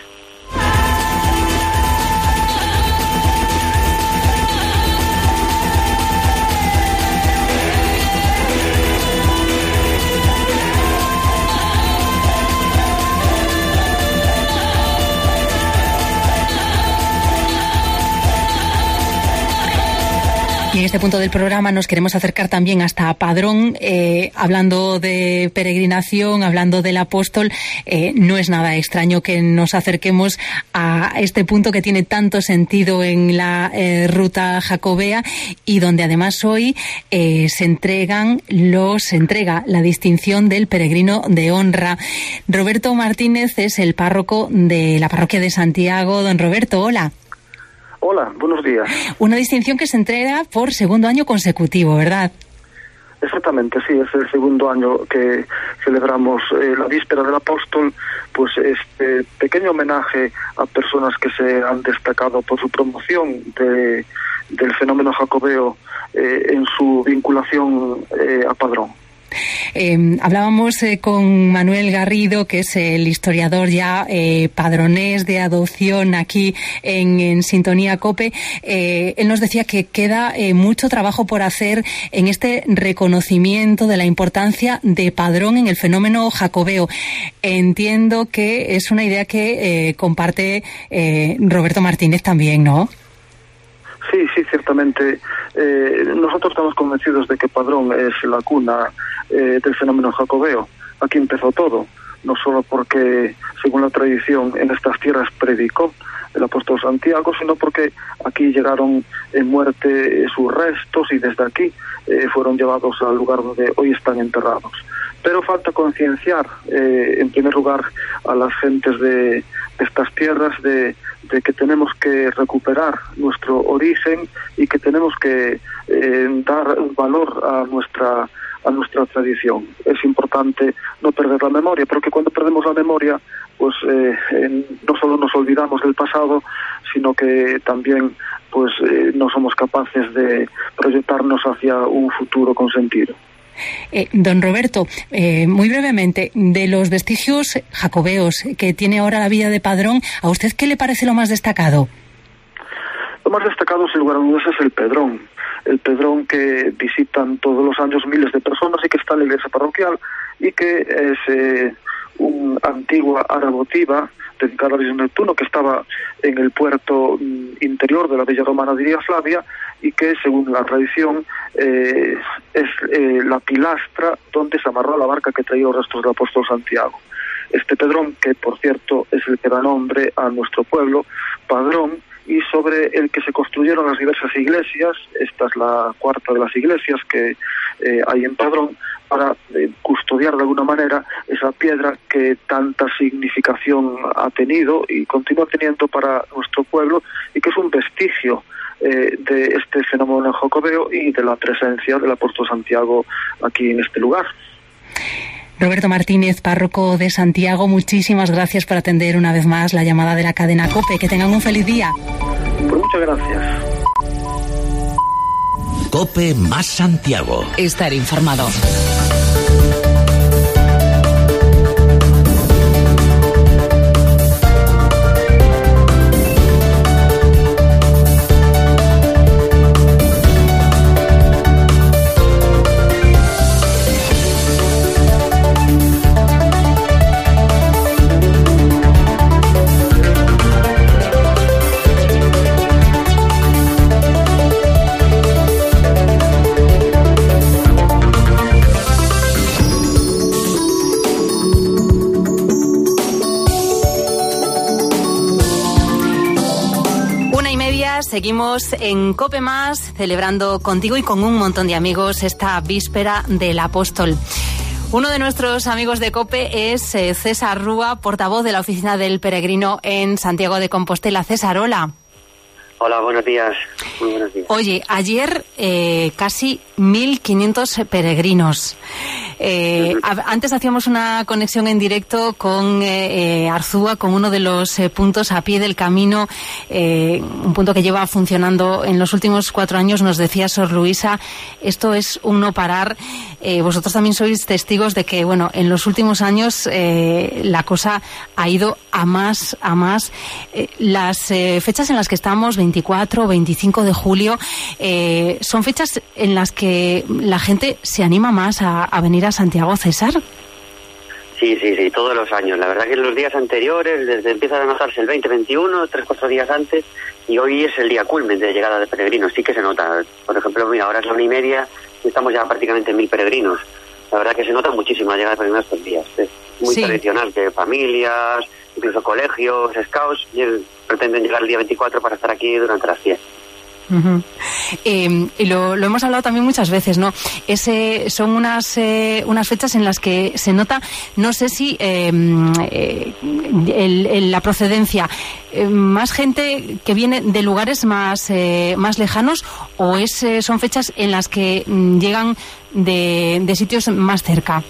Y en este punto del programa nos queremos acercar también hasta Padrón, eh, hablando de peregrinación, hablando del apóstol. Eh, no es nada extraño que nos acerquemos a este punto que tiene tanto sentido en la eh, ruta jacobea, y donde además hoy eh, se entregan los se entrega la distinción del peregrino de honra. Roberto Martínez es el párroco de la parroquia de Santiago. Don Roberto, hola.
Hola, buenos días.
Una distinción que se entrega por segundo año consecutivo, ¿verdad?
Exactamente, sí, es el segundo año que celebramos eh, la víspera del apóstol, pues este pequeño homenaje a personas que se han destacado por su promoción de, del fenómeno jacobeo eh, en su vinculación eh, a Padrón.
Eh, hablábamos eh, con Manuel Garrido, que es el historiador ya eh, padronés de adopción aquí en, en Sintonía COPE. Eh, él nos decía que queda eh, mucho trabajo por hacer en este reconocimiento de la importancia de Padrón en el fenómeno jacobeo. Entiendo que es una idea que eh, comparte eh, Roberto Martínez también, ¿no?
Sí, sí, ciertamente. Eh, nosotros estamos convencidos de que Padrón es la cuna eh, del fenómeno jacobeo. Aquí empezó todo, no solo porque, según la tradición, en estas tierras predicó el apóstol Santiago, sino porque aquí llegaron en muerte sus restos y desde aquí eh, fueron llevados al lugar donde hoy están enterrados. Pero falta concienciar, eh, en primer lugar, a las gentes de, de estas tierras de, de que tenemos que recuperar nuestro origen y que tenemos que eh, dar valor a nuestra a nuestra tradición. Es importante no perder la memoria, porque cuando perdemos la memoria, pues eh, eh, no solo nos olvidamos del pasado, sino que también pues eh, no somos capaces de proyectarnos hacia un futuro con sentido.
Eh, don Roberto, eh, muy brevemente, de los vestigios jacobeos que tiene ahora la villa de Padrón, ¿a usted qué le parece lo más destacado?
Lo más destacado, sin lugar a dudas, es el Pedrón. El Pedrón que visitan todos los años miles de personas y que está en la iglesia parroquial y que es eh, una antigua arabotiva dedicada a Virgen Neptuno que estaba en el puerto mm, interior de la Villa Romana de Villa Flavia y que, según la tradición, eh, es eh, la pilastra donde se amarró la barca que traía los restos del apóstol Santiago. Este Pedrón, que por cierto es el que da nombre a nuestro pueblo, Padrón, y sobre el que se construyeron las diversas iglesias, esta es la cuarta de las iglesias que eh, hay en Padrón, para eh, custodiar de alguna manera esa piedra que tanta significación ha tenido y continúa teniendo para nuestro pueblo y que es un vestigio eh, de este fenómeno jacobeo y de la presencia del apóstol Santiago aquí en este lugar.
Roberto Martínez, párroco de Santiago, muchísimas gracias por atender una vez más la llamada de la cadena COPE. Que tengan un feliz día.
Muchas gracias.
COPE más Santiago.
Estar informado. Seguimos en COPE Más, celebrando contigo y con un montón de amigos esta víspera del Apóstol. Uno de nuestros amigos de COPE es eh, César Rúa, portavoz de la Oficina del Peregrino en Santiago de Compostela. César, hola.
Hola, buenos días. Muy buenos días.
Oye, ayer eh, casi mil quinientos peregrinos. Eh, uh-huh. Antes hacíamos una conexión en directo con eh, eh, Arzúa, con uno de los eh, puntos a pie del camino, eh, un punto que lleva funcionando en los últimos cuatro años. Nos decía Sor Luisa, esto es un no parar. Eh, vosotros también sois testigos de que, bueno, en los últimos años eh, la cosa ha ido a más, a más. Eh, las eh, fechas en las que estamos, veinticuatro, veinticinco de julio, eh, son fechas en las que la gente se anima más a, a venir a Santiago, César.
Sí, sí, sí, todos los años. La verdad que en los días anteriores, desde empieza a notarse el veinte, veintiuno, tres, cuatro días antes, y hoy es el día culmen de llegada de peregrinos. Sí que se nota. Por ejemplo, mira, ahora es la una y media y estamos ya prácticamente en mil peregrinos. La verdad que se nota muchísimo la llegada de peregrinos estos días. Es muy sí. tradicional que familias, incluso colegios, scouts, pretenden llegar el día veinticuatro para estar aquí durante las fiestas.
Uh-huh. Eh, y lo, lo hemos hablado también muchas veces, ¿no? Ese, son unas eh, unas fechas en las que se nota, no sé si eh, eh, el, el, la procedencia, eh, más gente que viene de lugares más eh, más lejanos, o es, eh, son fechas en las que mm, llegan de, de sitios más cerca.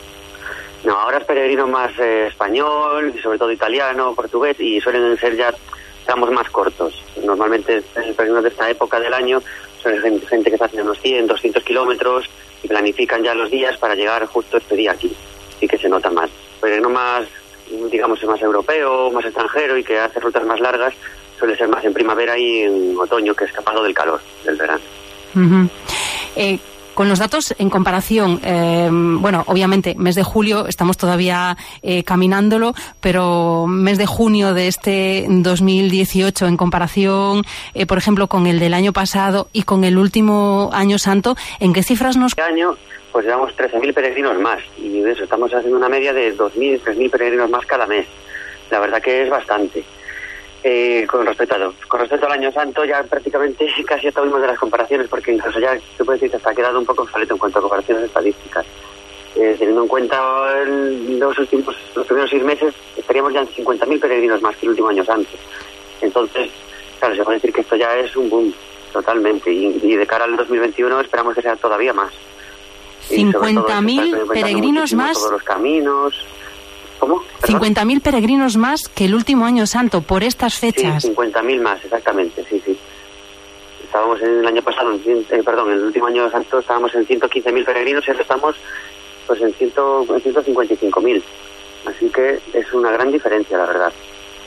No, ahora es peregrino más eh, español, sobre todo italiano, portugués, y suelen ser ya tramos más cortos. Normalmente el peregrino de esta época del año son gente, gente que está haciendo unos cien, doscientos kilómetros y planifican ya los días para llegar justo este día aquí. Sí que se nota más. Peregrino más, digamos, más europeo, más extranjero y que hace rutas más largas, suele ser más en primavera y en otoño, que es escapado del calor del verano.
Uh-huh. Eh, Con los datos en comparación, eh, bueno, obviamente, mes de julio, estamos todavía eh, caminándolo, pero mes de junio de este dos mil dieciocho, en comparación, eh, por ejemplo, con el del año pasado y con el último año santo, ¿en qué cifras nos...?
Este año, pues llevamos trece mil peregrinos más, y de eso estamos haciendo una media de dos mil, tres mil peregrinos más cada mes. La verdad que es bastante. Eh, con respecto a con respecto al año santo, ya prácticamente casi estamos de las comparaciones, porque incluso ya se puede decir que hasta ha quedado un poco obsoleto en cuanto a comparaciones estadísticas. Eh, teniendo en cuenta el, los últimos los primeros seis meses, estaríamos ya en cincuenta mil peregrinos más que el último año santo. Entonces, claro, se puede decir que esto ya es un boom totalmente, y, y de cara al dos mil veintiuno esperamos que sea todavía más.
cincuenta mil peregrinos más.
Todos los caminos. ¿Cómo?
cincuenta mil peregrinos más que el último año santo, por estas fechas.
Sí, cincuenta mil más, exactamente, sí, sí. Estábamos en el año pasado, en, eh, perdón, en el último año santo estábamos en ciento quince mil peregrinos y ahora estamos pues en, cien, en ciento cincuenta y cinco mil. Así que es una gran diferencia, la verdad.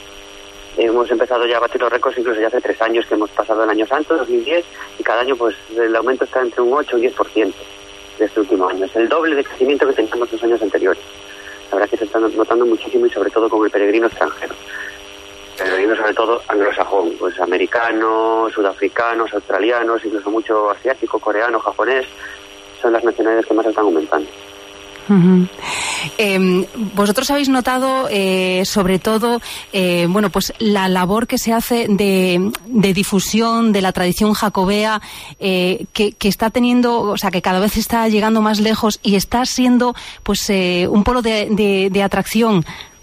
Hemos empezado ya a batir los récords incluso ya hace tres años que hemos pasado el año santo, dos mil diez, y cada año pues el aumento está entre un ocho y un diez por ciento de este último año. Es el doble de crecimiento que teníamos los años anteriores. La verdad que se está notando muchísimo, y sobre todo con el peregrino extranjero. Peregrino sobre todo anglosajón, pues americanos, sudafricanos, australianos, incluso mucho asiático, coreano, japonés, son las nacionalidades que más están aumentando.
Uh-huh. Eh, vosotros habéis notado, eh, sobre todo, eh, bueno, pues la labor que se hace de, de difusión de la tradición jacobea, eh, que, que está teniendo, o sea, que cada vez está llegando más lejos y está siendo, pues, eh, un polo de, de, de atracción.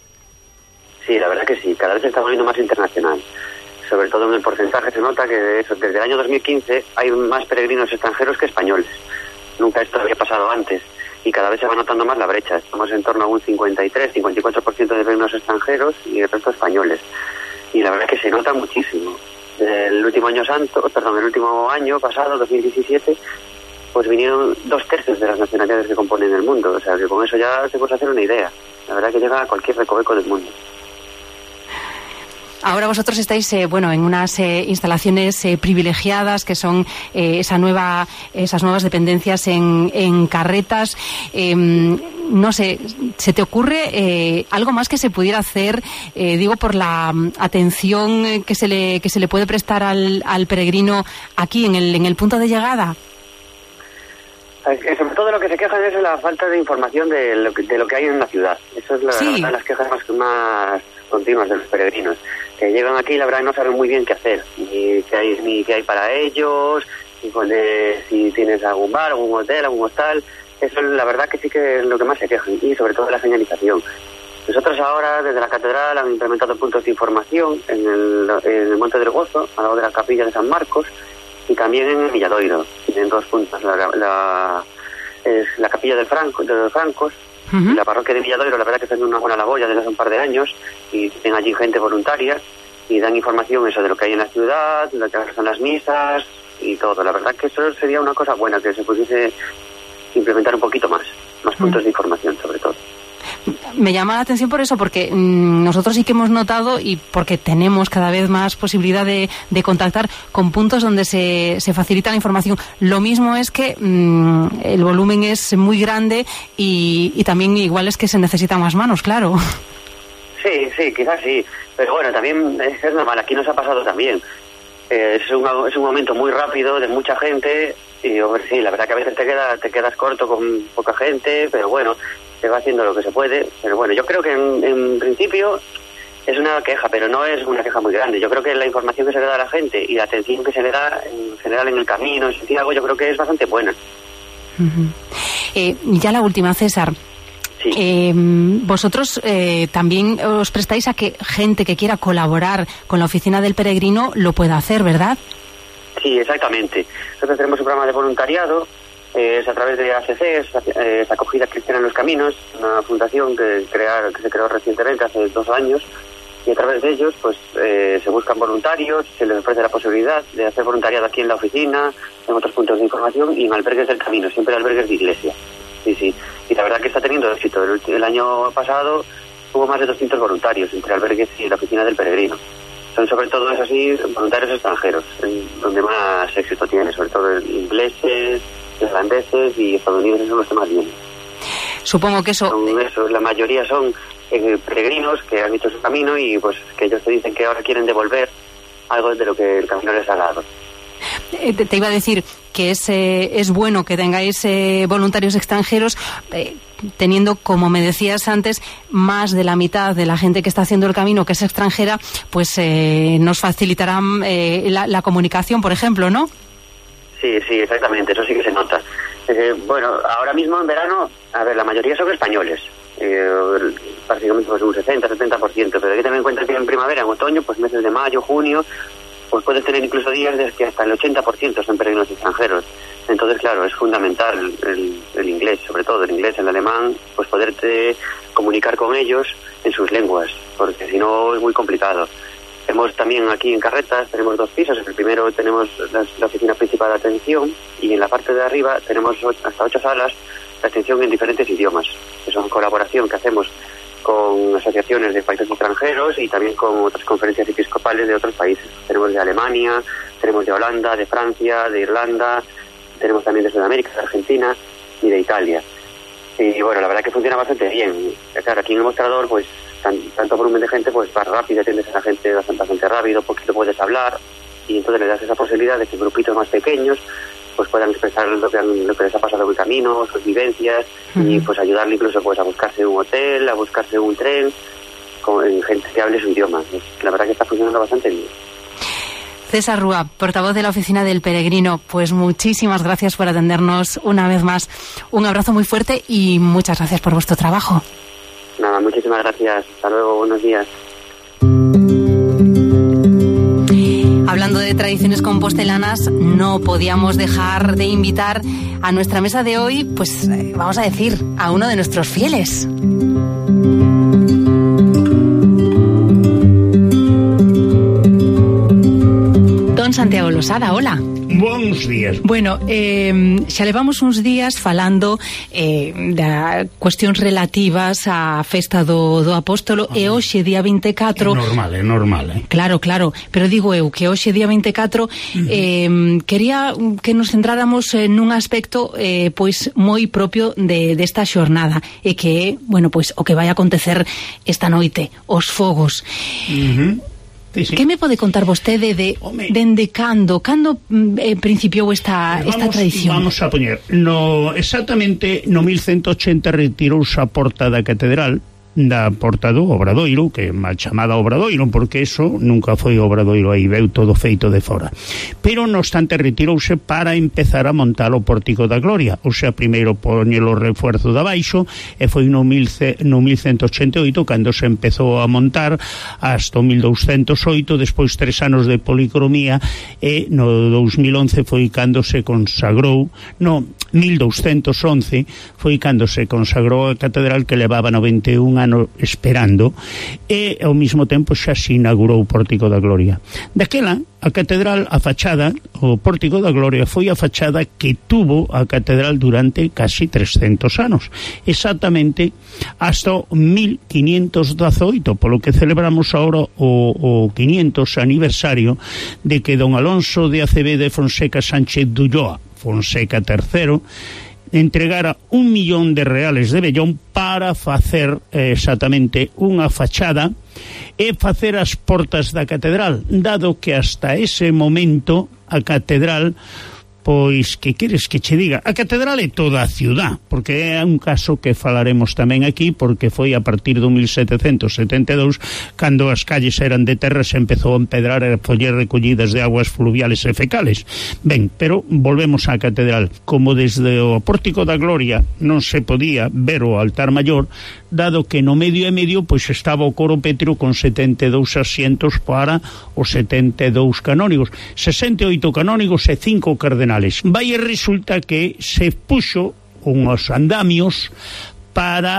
Sí, la verdad que sí, cada vez se está volviendo más internacional. Sobre todo en el porcentaje se nota que de eso, desde el año dos mil quince hay más peregrinos extranjeros que españoles. Nunca esto había pasado antes. Y cada vez se va notando más la brecha. Estamos en torno a un cincuenta y tres, cincuenta y cuatro por ciento de peregrinos extranjeros y el resto españoles. Y la verdad es que se nota muchísimo. El último año santo, perdón, el último año pasado, dos mil diecisiete, pues vinieron dos tercios de las nacionalidades que componen el mundo. O sea, que con eso ya te puedes hacer una idea. La verdad que llega a cualquier recoveco del mundo.
Ahora vosotros estáis, eh, bueno, en unas eh, instalaciones eh, privilegiadas, que son eh, esa nueva, esas nuevas dependencias en, en Carretas. Eh, no sé, ¿se te ocurre eh, algo más que se pudiera hacer, eh, digo, por la um, atención que se le que se le puede prestar al, al peregrino aquí en el en el punto de llegada?
Sobre todo lo que se quejan es la falta de información de lo que, de lo que hay en la ciudad. Eso es la,
sí.
una de las quejas más, más continuas de los peregrinos. Que llegan aquí y la verdad no saben muy bien qué hacer, ni qué hay, ni qué hay para ellos, ni cuando, si tienes algún bar, algún hotel, algún hostal. Eso es la verdad que sí que es lo que más se quejan, y sobre todo la señalización. Nosotros ahora, desde la catedral, han implementado puntos de información en el, en el Monte del Gozo, al lado de la capilla de San Marcos, y también en Villadoiro. Tienen dos puntos, la, la, es la capilla del Franco, de los Francos, uh-huh. y la parroquia de Villadoiro, la verdad que está haciendo una buena labor desde hace un par de años, y tienen allí gente voluntaria, y dan información eso de lo que hay en la ciudad, de lo que son las misas, y todo. La verdad que eso sería una cosa buena, que se pudiese implementar un poquito más, más puntos uh-huh. de información sobre todo.
Me llama la atención por eso, porque mmm, nosotros sí que hemos notado, y porque tenemos cada vez más posibilidad de, de contactar con puntos donde se, se facilita la información. Lo mismo es que mmm, el volumen es muy grande y, y también igual es que se necesitan más manos, claro.
Sí, sí, quizás sí, pero bueno, también es, es normal, aquí nos ha pasado también. Eh, es, un, es un momento muy rápido de mucha gente y hombre, sí, la verdad que a veces te, queda, te quedas corto con poca gente, pero bueno, se va haciendo lo que se puede. Pero bueno, yo creo que en, en principio es una queja, pero no es una queja muy grande. Yo creo que la información que se le da a la gente y la atención que se le da en general en el camino, en Santiago, yo creo que es bastante buena.
Uh-huh. Eh, ya la última, César. Sí. Eh, vosotros eh, también os prestáis a que gente que quiera colaborar con la oficina del peregrino lo pueda hacer, ¿verdad?
Sí, exactamente. Nosotros tenemos un programa de voluntariado, eh, es a través de A C C, es, es Acogida Cristiana en los Caminos, una fundación que, crear, que se creó recientemente, hace dos años, y a través de ellos pues eh, se buscan voluntarios, se les ofrece la posibilidad de hacer voluntariado aquí en la oficina, en otros puntos de información y en albergues del camino, siempre albergues de iglesia. Sí, sí. Y la verdad que está teniendo éxito. El, el año pasado hubo más de doscientos voluntarios entre albergues y la oficina del peregrino. Son sobre todo, eso sí, voluntarios extranjeros, donde más éxito tiene, sobre todo ingleses, irlandeses y estadounidenses son los que más vienen.
Supongo que eso...
Son eso la mayoría son eh, peregrinos que han hecho su camino y pues que ellos te dicen que ahora quieren devolver algo de lo que el camino les ha dado.
Te, te iba a decir que es, eh, es bueno que tengáis eh, voluntarios extranjeros, eh, teniendo, como me decías antes, más de la mitad de la gente que está haciendo el camino que es extranjera, pues eh, nos facilitarán eh, la, la comunicación, por ejemplo, ¿no?
Sí, sí, exactamente, eso sí que se nota. Eh, bueno, ahora mismo en verano, a ver, la mayoría son españoles, eh, prácticamente pues un sesenta, setenta por ciento, pero hay que tener en cuenta que en primavera, en otoño, pues meses de mayo, junio, pues puedes tener incluso días de que hasta el ochenta por ciento son peregrinos extranjeros. Entonces, claro, es fundamental el, el inglés, sobre todo el inglés, el alemán, pues poderte comunicar con ellos en sus lenguas, porque si no es muy complicado. Tenemos también aquí en Carretas, tenemos dos pisos. En el primero tenemos la, la oficina principal de atención y en la parte de arriba tenemos hasta ocho salas de atención en diferentes idiomas. Es una colaboración que hacemos con asociaciones de países extranjeros y también con otras conferencias episcopales de otros países. Tenemos de Alemania, tenemos de Holanda, de Francia, de Irlanda, tenemos también de Sudamérica, de Argentina y de Italia. Y bueno, la verdad que funciona bastante bien. Claro, aquí en el mostrador, pues tan, tanto volumen de gente, pues va rápido, atiendes a la gente bastante, bastante rápido, poquito puedes hablar y entonces le das esa posibilidad de que grupitos más pequeños pues puedan expresar lo que, han, lo que les ha pasado en el camino, sus vivencias, uh-huh. y pues ayudarle incluso pues a buscarse un hotel, a buscarse un tren, con en gente que hable su idioma. La verdad que está funcionando bastante bien.
César Rúa, portavoz de la Oficina del Peregrino, pues muchísimas gracias por atendernos una vez más. Un abrazo muy fuerte y muchas gracias por vuestro trabajo.
Nada, muchísimas gracias. Hasta luego, buenos días.
Hablando de tradiciones compostelanas, no podíamos dejar de invitar a nuestra mesa de hoy, pues eh, vamos a decir, a uno de nuestros fieles. Santiago Losada, hola.
Bons días.
Bueno, eh, xa levamos uns días falando eh, da cuestións relativas á festa do, do Apóstolo ah, e hoxe, día veinticuatro...
É normal, é normal, eh?
Claro, claro, pero digo eu que hoxe, día veinticuatro, uh-huh. eh, quería que nos centráramos eh, nun aspecto eh, pois moi propio de, desta xornada e que é, bueno, pois o que vai acontecer esta noite, os fogos.
Uh-huh. Sí, sí.
Que me pode contar vostede de dende cando, cando eh, principiou esta,
vamos,
esta tradición?
Vamos a poñer, no, exactamente no mil ciento ochenta retirouse a porta da catedral, da porta do Obradoiro, que é mal chamada Obradoiro, porque eso nunca foi Obradoiro, aí veu todo feito de fora. Pero, no obstante, retirouse para empezar a montar o Pórtico da Gloria. O sea, primeiro poñelo o refuerzo de abaixo, e foi no, mil, no mil ciento ochenta e oito cando se empezou a montar hasta o mil douscentos e oito, despois tres anos de policromía, e no dous mil once foi cando se consagrou, no, mil douscentos once foi cando se consagrou a catedral, que levaba noventa e un ano esperando, e ao mesmo tempo xa se inaugurou o Pórtico da Gloria. Daquela, a catedral, a fachada, o Pórtico da Gloria, foi a fachada que tuvo a catedral durante casi trescentos anos, exactamente hasta o mil quinientos dezaoito, polo que celebramos ahora o, o quinientos aniversario de que don Alonso de Acevedo de Fonseca Sánchez de Ulloa, Fonseca tercero, entregara un millón de reales de vellón para facer eh, exactamente unha fachada e facer as portas da catedral, dado que hasta ese momento a catedral, pois, que queres que che diga, a catedral é toda a ciudad, porque é un caso que falaremos tamén aquí, porque foi a partir do mil setecentos setenta e dous cando as calles eran de terra, se empezou a empedrar e foller recollidas de aguas fluviales e fecales. Ben, pero volvemos á catedral. Como desde o Pórtico da Gloria non se podía ver o altar maior, dado que no medio e medio pois estaba o coro pétreo con setenta e dous asientos para os setenta e dous canónigos, sesenta e oito canónigos e cinco cardenales. Vai e resulta que se puxo unhos andamios para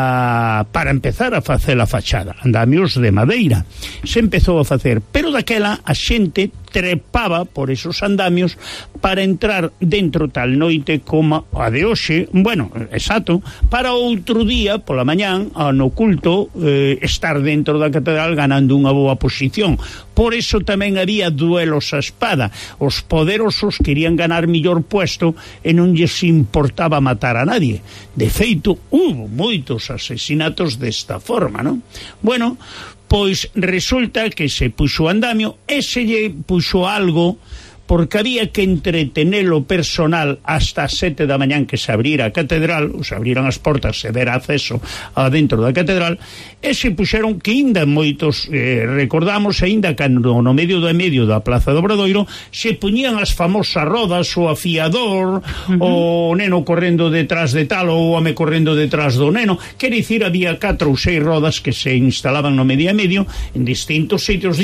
a, para empezar a facer a fachada, andamios de madeira. Se empezou a facer, pero daquela a xente trepaba por esos andamios para entrar dentro tal noite como a de hoxe, bueno, exacto, para outro día, pola mañán, no culto, eh, estar dentro da catedral ganando unha boa posición. Por eso tamén había duelos a espada. Os poderosos querían ganar millor puesto e non lles importaba matar a nadie. De feito, hubo moitos asesinatos desta forma, non? Bueno, pois resulta que se puxo andamio e se lle puxo algo porque había que entretener o personal hasta as sete da mañán que se abrira a catedral, ou se abriran as portas, se dera acceso a dentro da catedral, e se puxeron que ainda moitos, eh, recordamos, ainda cando no medio do medio da Plaza do Obradoiro se puñían as famosas rodas, o afiador, uh-huh. o neno correndo detrás de tal, ou o home correndo detrás do neno, quer dicir, había catro ou seis rodas que se instalaban no medio e medio en distintos sitios,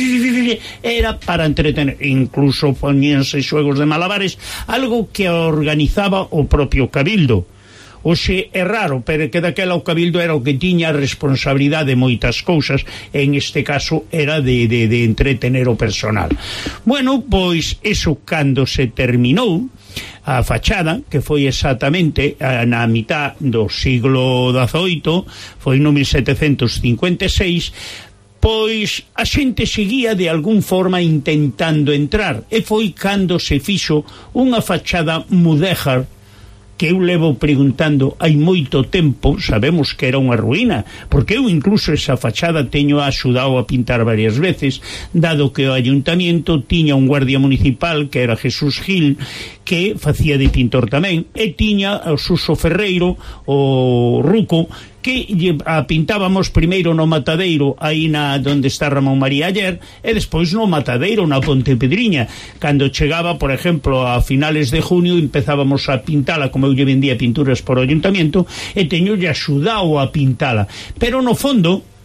era para entretener, incluso poñíanse xogos de malabares, algo que organizaba o propio Cabildo. Oxe, é raro, pero que daquela o Cabildo era o que tiña a responsabilidade de moitas cousas, e en este caso era de, de, de entretener o personal. Bueno, pois, eso cando se terminou a fachada, que foi exactamente na mitad do siglo dezaoito, foi no mil setecentos cincuenta e seis, pois a xente seguía de algún forma intentando entrar, e foi cando se fixo unha fachada mudéjar que eu levo preguntando hai moito tempo. Sabemos que era unha ruína, porque eu incluso esa fachada teño axudado a pintar varias veces, dado que o ayuntamiento tiña un guardia municipal que era Jesús Gil, que facía de pintor tamén, e tiña o Suso Ferreiro, o Ruco, que a pintábamos primeiro no Matadeiro, aí na donde está Ramón María ayer, e despois no Matadeiro, na Ponte Pedriña. Cando chegaba, por exemplo, a finales de junio, empezábamos a pintala, como eu lle vendía pinturas por o ayuntamiento, e teño lle axudado a pintala. Pero no fondo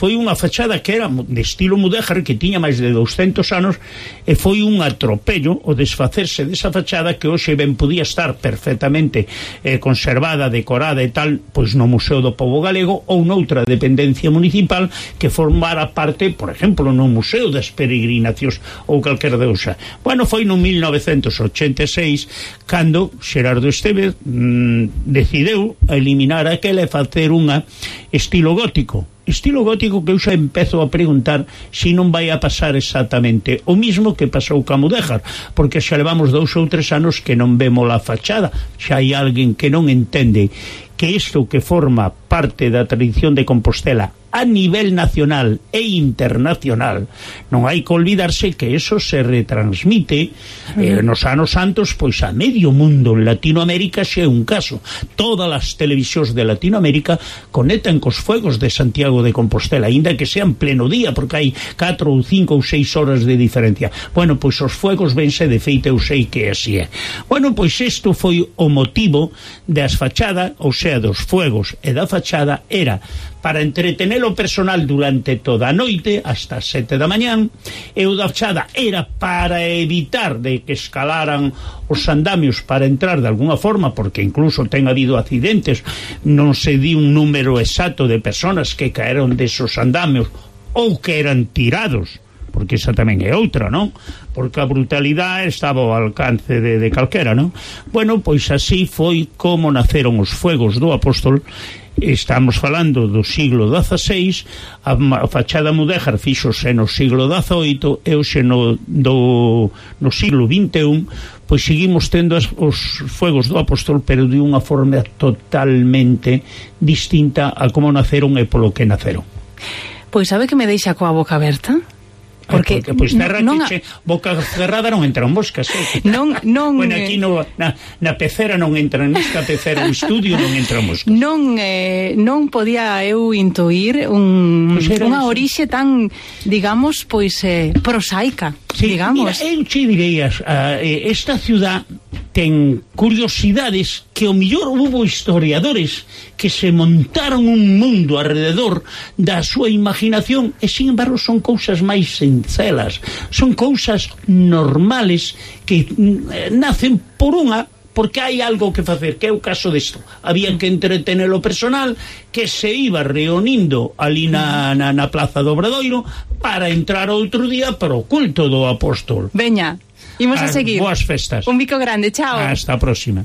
foi unha fachada que era de estilo mudéjar, que tiña máis de douscentos anos, e foi un atropello o desfacerse desa fachada, que hoxe ben podía estar perfectamente eh, conservada, decorada e tal, pois no Museo do Pobo Galego ou noutra dependencia municipal que formara parte, por exemplo, no Museo das Peregrinacións ou calquera deusa. Bueno, foi no mil novecentos ochenta e seis cando Xerardo Estévez mmm, decideu eliminar aquela e facer unha estilo gótico. Estilo gótico que eu xa empezo a preguntar se non vai a pasar exactamente o mismo que pasou ca Mudéjar, porque xa levamos dous ou tres anos que non vemos a fachada. Xa hai alguén que non entende que isto que forma parte da tradición de Compostela a nivel nacional e internacional, non hai que olvidarse que eso se retransmite eh, nos anos santos pois a medio mundo. En Latinoamérica xe é un caso, todas as televisións de Latinoamérica conectan cos fuegos de Santiago de Compostela, aínda que sean pleno día, porque hai catro ou cinco ou seis horas de diferencia. Bueno, pois os fuegos vense de feito, eu sei que así é. Bueno, pois isto foi o motivo das fachadas, ou sea, dos fuegos e da fachada, era para entretener o personal durante toda a noite hasta as sete da mañán, e o da fachada era para evitar de que escalaran os andamios para entrar de alguna forma, porque incluso ten habido accidentes, non se di un número exacto de personas que caeron desos andamios ou que eran tirados, porque esa tamén é outra, non? Porque a brutalidade estaba ao alcance de, de calquera, non? Bueno, pois así foi como naceron os fuegos do Apóstol. Estamos falando do siglo dezaseis, a fachada mudéjar fíxose no siglo dezaoito, e hoxe no, do, no siglo vinte e un, pois seguimos tendo as, os fuegos do Apóstol, pero de unha forma totalmente distinta a como naceron e polo que naceron.
Pois sabe que me deixa coa boca aberta? Porque,
porque pois terra non, que che, boca cerrada non entran moscas, eh?
Non, non,
bueno, aquí no, na, na pecera non entran, nesta pecera do estudio non entran moscas.
Non, eh, non podía eu intuir un, pues unha orixe tan, digamos, pois eh, prosaica,
sí,
digamos.
Mira, eu che dirías, uh, esta ciudad ten curiosidades que o mellor hubo historiadores que se montaron un mundo alrededor da súa imaginación, e sin embargo son cousas máis sincelas, son cousas normales que eh, nacen por unha porque hai algo que facer, que é o caso desto. Había que entretener o personal que se iba reunindo ali na, na, na Plaza do Obradoiro para entrar outro día para o culto do Apóstol.
Veña, imos a seguir.
Boas festas.
Un bico grande, chao.
Hasta a próxima.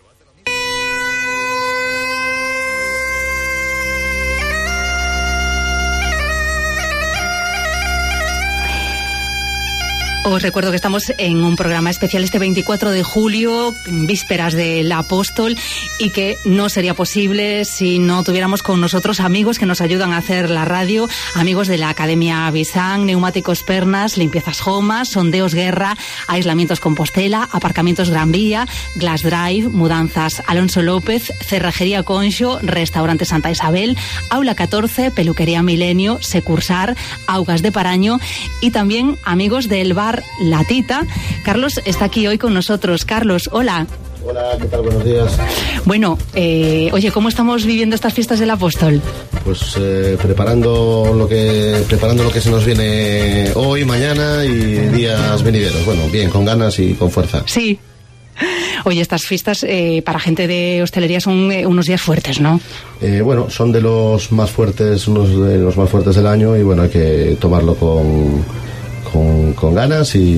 Os recuerdo que estamos en un programa especial este veinticuatro de julio, vísperas del Apóstol, y que no sería posible si no tuviéramos con nosotros amigos que nos ayudan a hacer la radio, amigos de la Academia Bisán, Neumáticos Pernas, Limpiezas Jomas, Sondeos Guerra, Aislamientos Compostela, Aparcamientos Gran Vía, Glass Drive, Mudanzas Alonso López, Cerrajería Conxo, Restaurante Santa Isabel, Aula catorce, Peluquería Milenio, Secursar, Augas de Paraño, y también amigos del bar La Tita. Carlos está aquí hoy con nosotros. Carlos, hola.
Hola, ¿qué tal? Buenos días.
Bueno, eh, oye, ¿cómo estamos viviendo estas fiestas del Apóstol?
Pues eh, preparando lo que preparando lo que se nos viene hoy, mañana y días venideros. Bueno, bien, con ganas y con fuerza.
Sí. Oye, estas fiestas eh, para gente de hostelería son eh, unos días fuertes, ¿no?
Eh, bueno, son de los más fuertes, unos de los más fuertes del año, y bueno, hay que tomarlo con Con, con ganas y,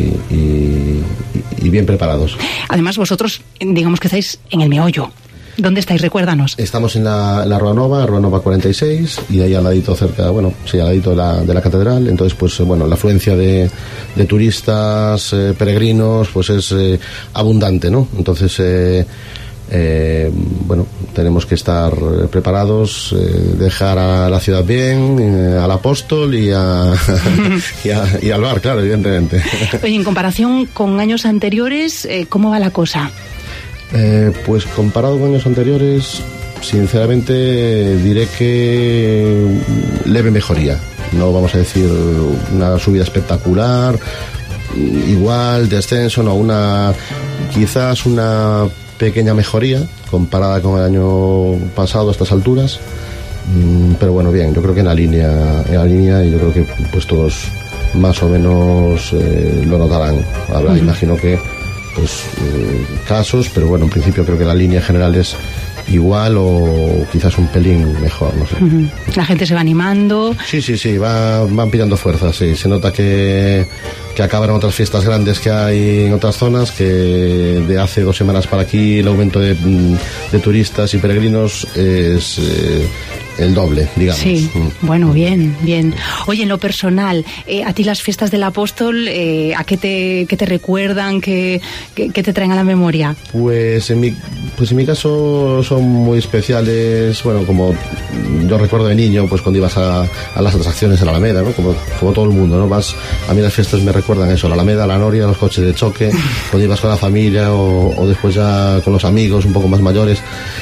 y, y bien preparados.
Además, vosotros, digamos que estáis en el meollo. ¿Dónde estáis? Recuérdanos.
Estamos en la, la Rua Nova, Rua Nova cuarenta y seis, y ahí al ladito cerca, bueno, sí, al ladito de la, de la catedral. Entonces, pues, bueno, la afluencia de, de turistas, eh, peregrinos, pues es eh, abundante, ¿no? Entonces, eh, Eh, bueno, tenemos que estar preparados, eh, dejar a la ciudad bien, eh, al Apóstol y, a, y, a, y al bar, claro, evidentemente.
Oye, en comparación con años anteriores, eh, ¿cómo va la cosa?
Eh, pues comparado con años anteriores, sinceramente diré que leve mejoría. No vamos a decir una subida espectacular, igual, descenso, no, una quizás una pequeña mejoría comparada con el año pasado a estas alturas, Mm, pero bueno, bien, yo creo que en la línea, en la línea, y yo creo que pues todos más o menos eh, lo notarán. Habrá, uh-huh. imagino que pues eh, casos, pero bueno, en principio creo que la línea general es igual o quizás un pelín mejor, no sé.
Uh-huh. La gente se va animando.
Sí, sí, sí, va, van pillando fuerza, sí. Se nota que, que acaban otras fiestas grandes que hay en otras zonas, que de hace dos semanas para aquí el aumento de, de turistas y peregrinos es eh, el doble, digamos.
Sí,
mm.
bueno, bien, bien. Oye, en lo personal, eh, a ti las fiestas del Apóstol, eh, ¿a qué te, qué te recuerdan? ¿Qué, qué, qué te traen a la memoria?
Pues en mi, pues en mi caso son muy especiales, bueno, como yo recuerdo de niño, pues cuando ibas a, a las atracciones en la Alameda, ¿no? Como, como todo el mundo, ¿no? Vas, a mí las fiestas me recuerdan eso, la Alameda, la Noria, los coches de choque, cuando ibas con la familia o, o después ya con los amigos un poco más mayores.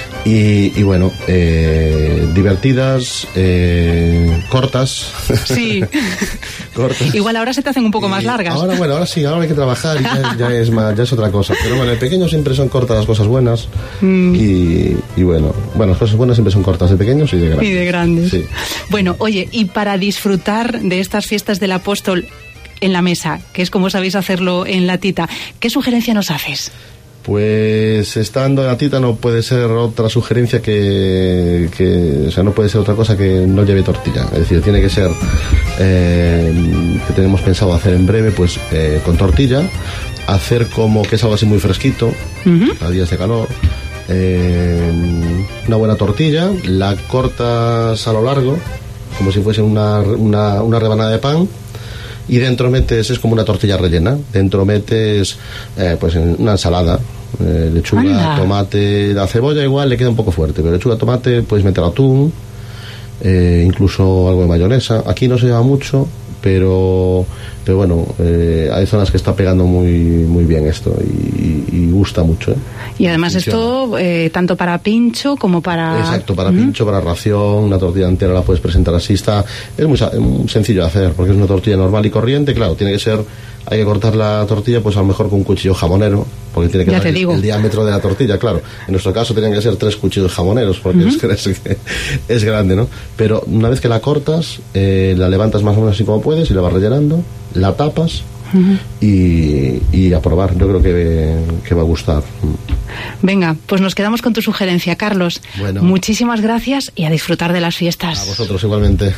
Y, y bueno, eh, divertidas, eh, cortas.
Sí.
cortas.
Igual ahora se te hacen un poco más largas.
Ahora, bueno, ahora sí, ahora hay que trabajar y ya, ya es más, ya es otra cosa. Pero bueno, el pequeño siempre son cortas las cosas buenas. Mm. Y, y bueno, bueno, las cosas buenas siempre son cortas, de pequeños y de grandes.
Y de grandes.
Sí.
Bueno, oye, y para disfrutar de estas fiestas del Apóstol en la mesa, que es como sabéis hacerlo en La Tita, ¿qué sugerencia nos haces?
Pues estando en La Tita no puede ser otra sugerencia que, que, o sea, no puede ser otra cosa que no lleve tortilla. Es decir, tiene que ser, eh, que tenemos pensado hacer en breve, pues eh, con tortilla, hacer como que es algo así muy fresquito, uh-huh. a días de calor. Eh, una buena tortilla, la cortas a lo largo, como si fuese una, una, una rebanada de pan. Y dentro metes, es como una tortilla rellena, dentro metes eh, pues una ensalada, eh, lechuga, Anda. tomate, la cebolla igual le queda un poco fuerte, pero lechuga, tomate, puedes meter atún, eh, incluso algo de mayonesa. Aquí no se lleva mucho, pero pero bueno, eh, hay zonas que está pegando muy muy bien esto y, y, y gusta mucho. ¿eh?
Y además Funciona. esto, eh, tanto para pincho como para...
Exacto, para
¿Mm?
pincho, para ración, una tortilla entera la puedes presentar así. Está, es muy, muy sencillo de hacer, porque es una tortilla normal y corriente, claro, tiene que ser... Hay que cortar la tortilla, pues a lo mejor con un cuchillo jamonero, porque tiene que ser el, el diámetro de la tortilla, claro. En nuestro caso tenían que ser tres cuchillos jamoneros, porque uh-huh. es, es, es grande, ¿no? Pero una vez que la cortas, eh, la levantas más o menos así como puedes y la vas rellenando, la tapas uh-huh. y, y a probar. Yo creo que, que va a gustar.
Venga, pues nos quedamos con tu sugerencia, Carlos.
Bueno.
Muchísimas gracias y a disfrutar de las fiestas.
A vosotros igualmente.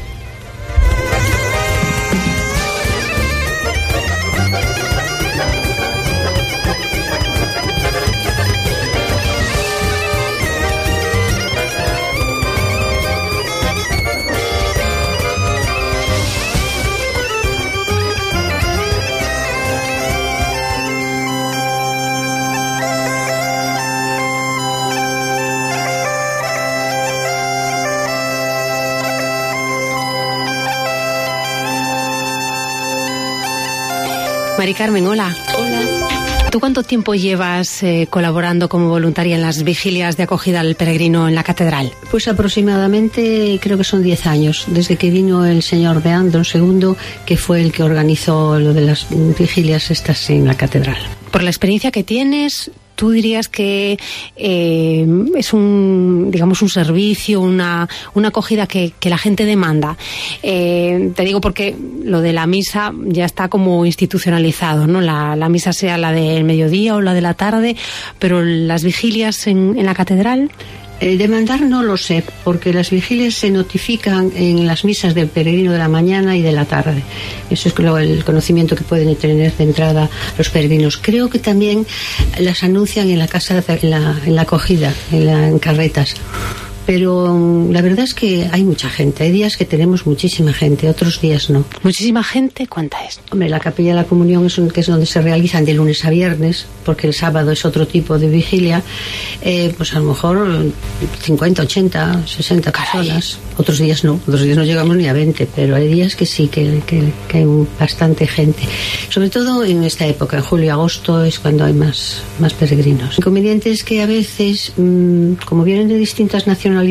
Mari Carmen, hola.
Hola.
¿Tú cuánto tiempo llevas eh, colaborando como voluntaria en las vigilias de acogida al peregrino en la catedral?
Pues aproximadamente creo que son diez años, desde que vino el señor de Andron segundo, que fue el que organizó lo de las vigilias estas en la catedral.
Por la experiencia que tienes, ¿tú dirías que eh, es un, digamos, un servicio, una, una acogida que, que la gente demanda? Eh, te digo porque lo de la misa ya está como institucionalizado, ¿no? La, la misa sea la del mediodía o la de la tarde, pero las vigilias en, en la catedral...
El demandar no lo sé, porque las vigilias se notifican en las misas del peregrino de la mañana y de la tarde. Eso es el conocimiento que pueden tener de entrada los peregrinos. Creo que también las anuncian en la casa, en la, en la acogida, en, la, en carretas. Pero la verdad es que hay mucha gente. Hay días que tenemos muchísima gente, otros días no.
¿Muchísima gente? ¿Cuánta es?
Hombre, la capilla de la comunión es, un, que es donde se realizan de lunes a viernes, porque el sábado es otro tipo de vigilia. Eh, pues a lo mejor cincuenta, ochenta, sesenta personas. Otros días no, otros días no llegamos ni a veinte, pero hay días que sí, que, que, que hay bastante gente. Sobre todo en esta época, en julio y agosto, es cuando hay más, más peregrinos. El inconveniente es que a veces, mmm, como vienen de distintas nacionalidades,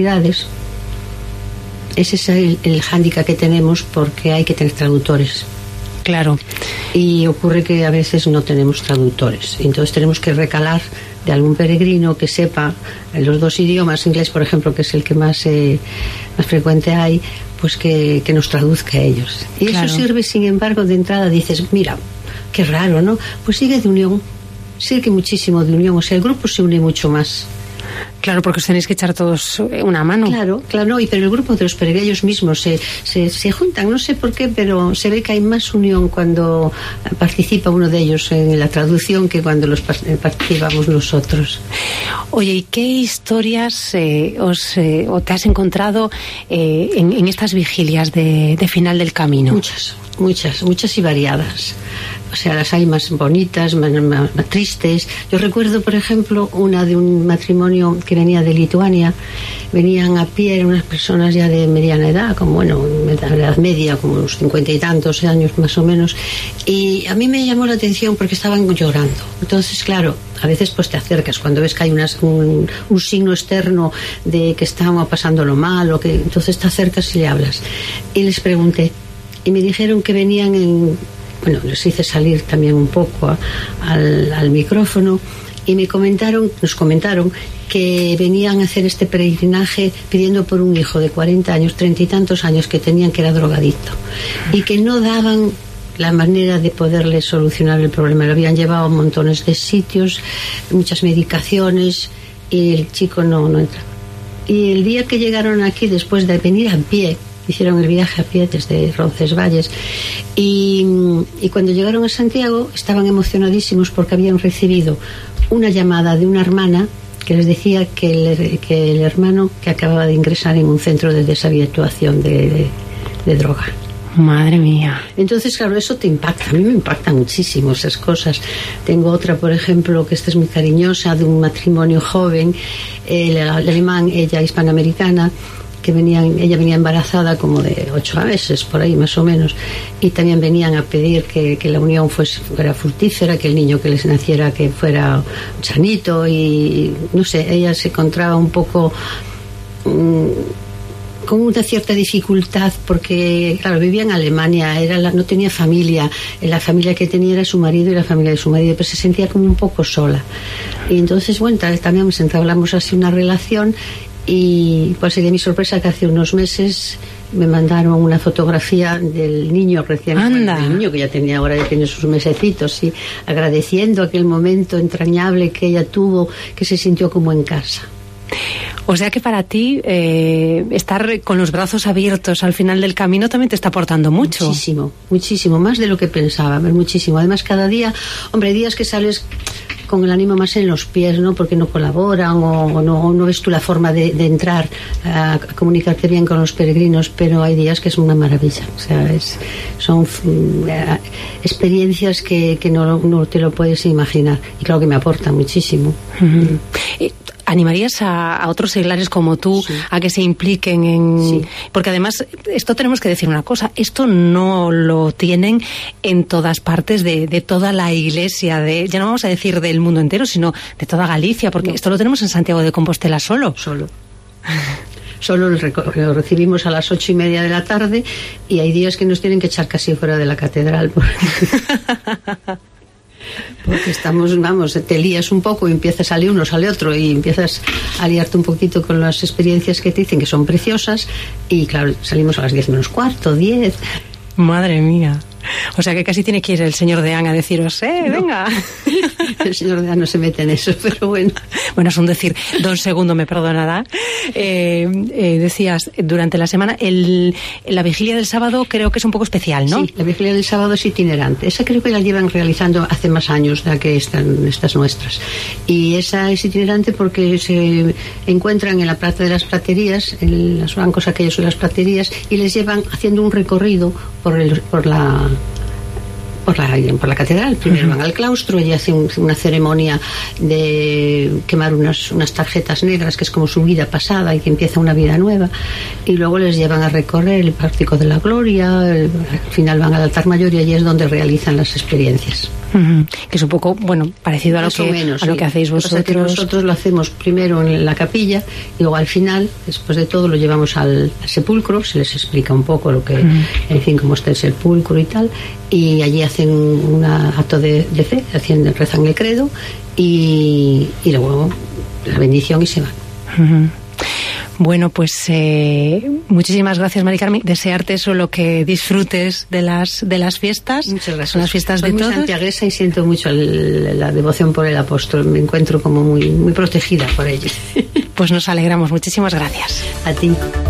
ese es el, el hándicap que tenemos, porque hay que tener traductores.
Claro.
Y ocurre que a veces no tenemos traductores, entonces tenemos que recalar de algún peregrino que sepa los dos idiomas, inglés por ejemplo, que es el que más, eh, más frecuente hay, pues que, que nos traduzca a ellos. Y claro, eso sirve, sin embargo, de entrada dices, mira, qué raro, ¿no? Pues sigue de unión, sigue muchísimo de unión, o sea, el grupo se une mucho más.
Claro, porque os tenéis que echar todos una mano.
Claro, claro, no, y pero el grupo de los peregrinos mismos se, se, se juntan, no sé por qué, pero se ve que hay más unión cuando participa uno de ellos en la traducción que cuando los participamos nosotros.
Oye, ¿y qué historias eh, os eh, o te has encontrado eh, en, en estas vigilias de, de final del camino?
Muchas, muchas, muchas y variadas. O sea, las hay más bonitas, más, más, más tristes. Yo recuerdo, por ejemplo, una de un matrimonio que venía de Lituania. Venían a pie, eran unas personas ya de mediana edad, como, bueno, edad media, como unos cincuenta y tantos años más o menos. Y a mí me llamó la atención porque estaban llorando. Entonces, claro, a veces pues te acercas cuando ves que hay unas, un, un signo externo de que estamos pasándolo mal, o que entonces te acercas y le hablas. Y les pregunté, y me dijeron que venían en... Bueno, les hice salir también un poco a, al, al micrófono y me comentaron, nos comentaron que venían a hacer este peregrinaje pidiendo por un hijo de cuarenta años, treinta y tantos años, que tenían, que era drogadicto, y que no daban la manera de poderle solucionar el problema. Lo habían llevado a montones de sitios, muchas medicaciones, y el chico no, no entra. Y el día que llegaron aquí, después de venir a pie, hicieron el viaje a pie desde Roncesvalles, y, y cuando llegaron a Santiago estaban emocionadísimos porque habían recibido una llamada de una hermana que les decía que el, que el hermano que acababa de ingresar en un centro de deshabituación de, de, de droga.
Madre mía.
Entonces, claro, eso te impacta. A mí me impactan muchísimo esas cosas. Tengo otra, por ejemplo, que esta es muy cariñosa, de un matrimonio joven, el, el alemán, ella hispanoamericana, que venían, ella venía embarazada como de ocho meses, por ahí más o menos, y también venían a pedir que, que la unión fuese, fuera fructífera, que el niño que les naciera que fuera sanito, y no sé, ella se encontraba un poco mmm, con una cierta dificultad porque, claro, vivía en Alemania, era la, no tenía familia, la familia que tenía era su marido y la familia de su marido, pero se sentía como un poco sola. Y entonces, bueno, también entablamos así una relación. Y pues sería mi sorpresa que hace unos meses me mandaron una fotografía del niño recién, bueno, del niño que ya tenía, ahora ya tiene sus mesecitos, y agradeciendo aquel momento entrañable que ella tuvo, que se sintió como en casa.
O sea que para ti eh, estar con los brazos abiertos al final del camino también te está aportando mucho.
Muchísimo, muchísimo, más de lo que pensaba, muchísimo. Además, cada día, hombre, hay días que sales con el ánimo más en los pies, ¿no? Porque no colaboran o, o no, o no ves tú la forma de, de entrar a, a comunicarte bien con los peregrinos, pero hay días que es una maravilla. O sea, es, son uh, experiencias que, que no, no te lo puedes imaginar, y claro que me aportan muchísimo.
Uh-huh. eh, ¿Animarías a, a otros seglares como tú sí. a que se impliquen en...? Sí. Porque además, esto tenemos que decir una cosa, esto no lo tienen en todas partes de, de toda la iglesia, de, ya no vamos a decir del mundo entero, sino de toda Galicia, porque no. esto lo tenemos en Santiago de Compostela solo.
Solo. Solo lo recibimos a las ocho y media de la tarde, y hay días que nos tienen que echar casi fuera de la catedral. Porque... porque estamos, vamos, te lías un poco y empieza a salir uno, sale otro, y empiezas a liarte un poquito con las experiencias que te dicen que son preciosas, y claro, salimos a las diez menos cuarto, diez.
Madre mía. O sea que casi tiene que ir el señor Deán a deciros, eh, no. venga.
El señor Deán no se mete en eso, pero bueno.
Bueno, es un decir, don Segundo me perdonará. Eh, eh, decías, durante la semana, el, la vigilia del sábado creo que es un poco especial, ¿no?
Sí, la vigilia del sábado es itinerante. Esa creo que la llevan realizando hace más años de que están estas nuestras. Y esa es itinerante porque se encuentran en la Plaza de las Platerías, en los bancos aquellos de las platerías, y les llevan haciendo un recorrido por, el, por la... Por la, por la catedral. Primero uh-huh. van al claustro y hacen una ceremonia de quemar unas, unas tarjetas negras, que es como su vida pasada y que empieza una vida nueva, y luego les llevan a recorrer el Pórtico de la Gloria, el, al final van al altar mayor, y allí es donde realizan las experiencias.
Uh-huh. Que es un poco, bueno, parecido a lo, que,
menos,
a lo
sí.
que hacéis vosotros.
O sea, que nosotros lo hacemos primero en la capilla, y luego al final, después de todo, lo llevamos al, al sepulcro, se les explica un poco lo que, uh-huh. en fin, cómo está el sepulcro y tal, y allí hacemos hacen un acto de, de fe, haciendo, rezan el credo y, y luego la bendición y se van.
Uh-huh. Bueno, pues eh, muchísimas gracias, Mari Carmen. Desearte eso, lo que disfrutes de las de las fiestas.
Muchas gracias.
Son las fiestas
Soy
de
muy
todos.
santiaguesa y siento mucho el, la devoción por el apóstol. Me encuentro como muy, muy protegida por ellos.
Pues nos alegramos. Muchísimas gracias.
A ti.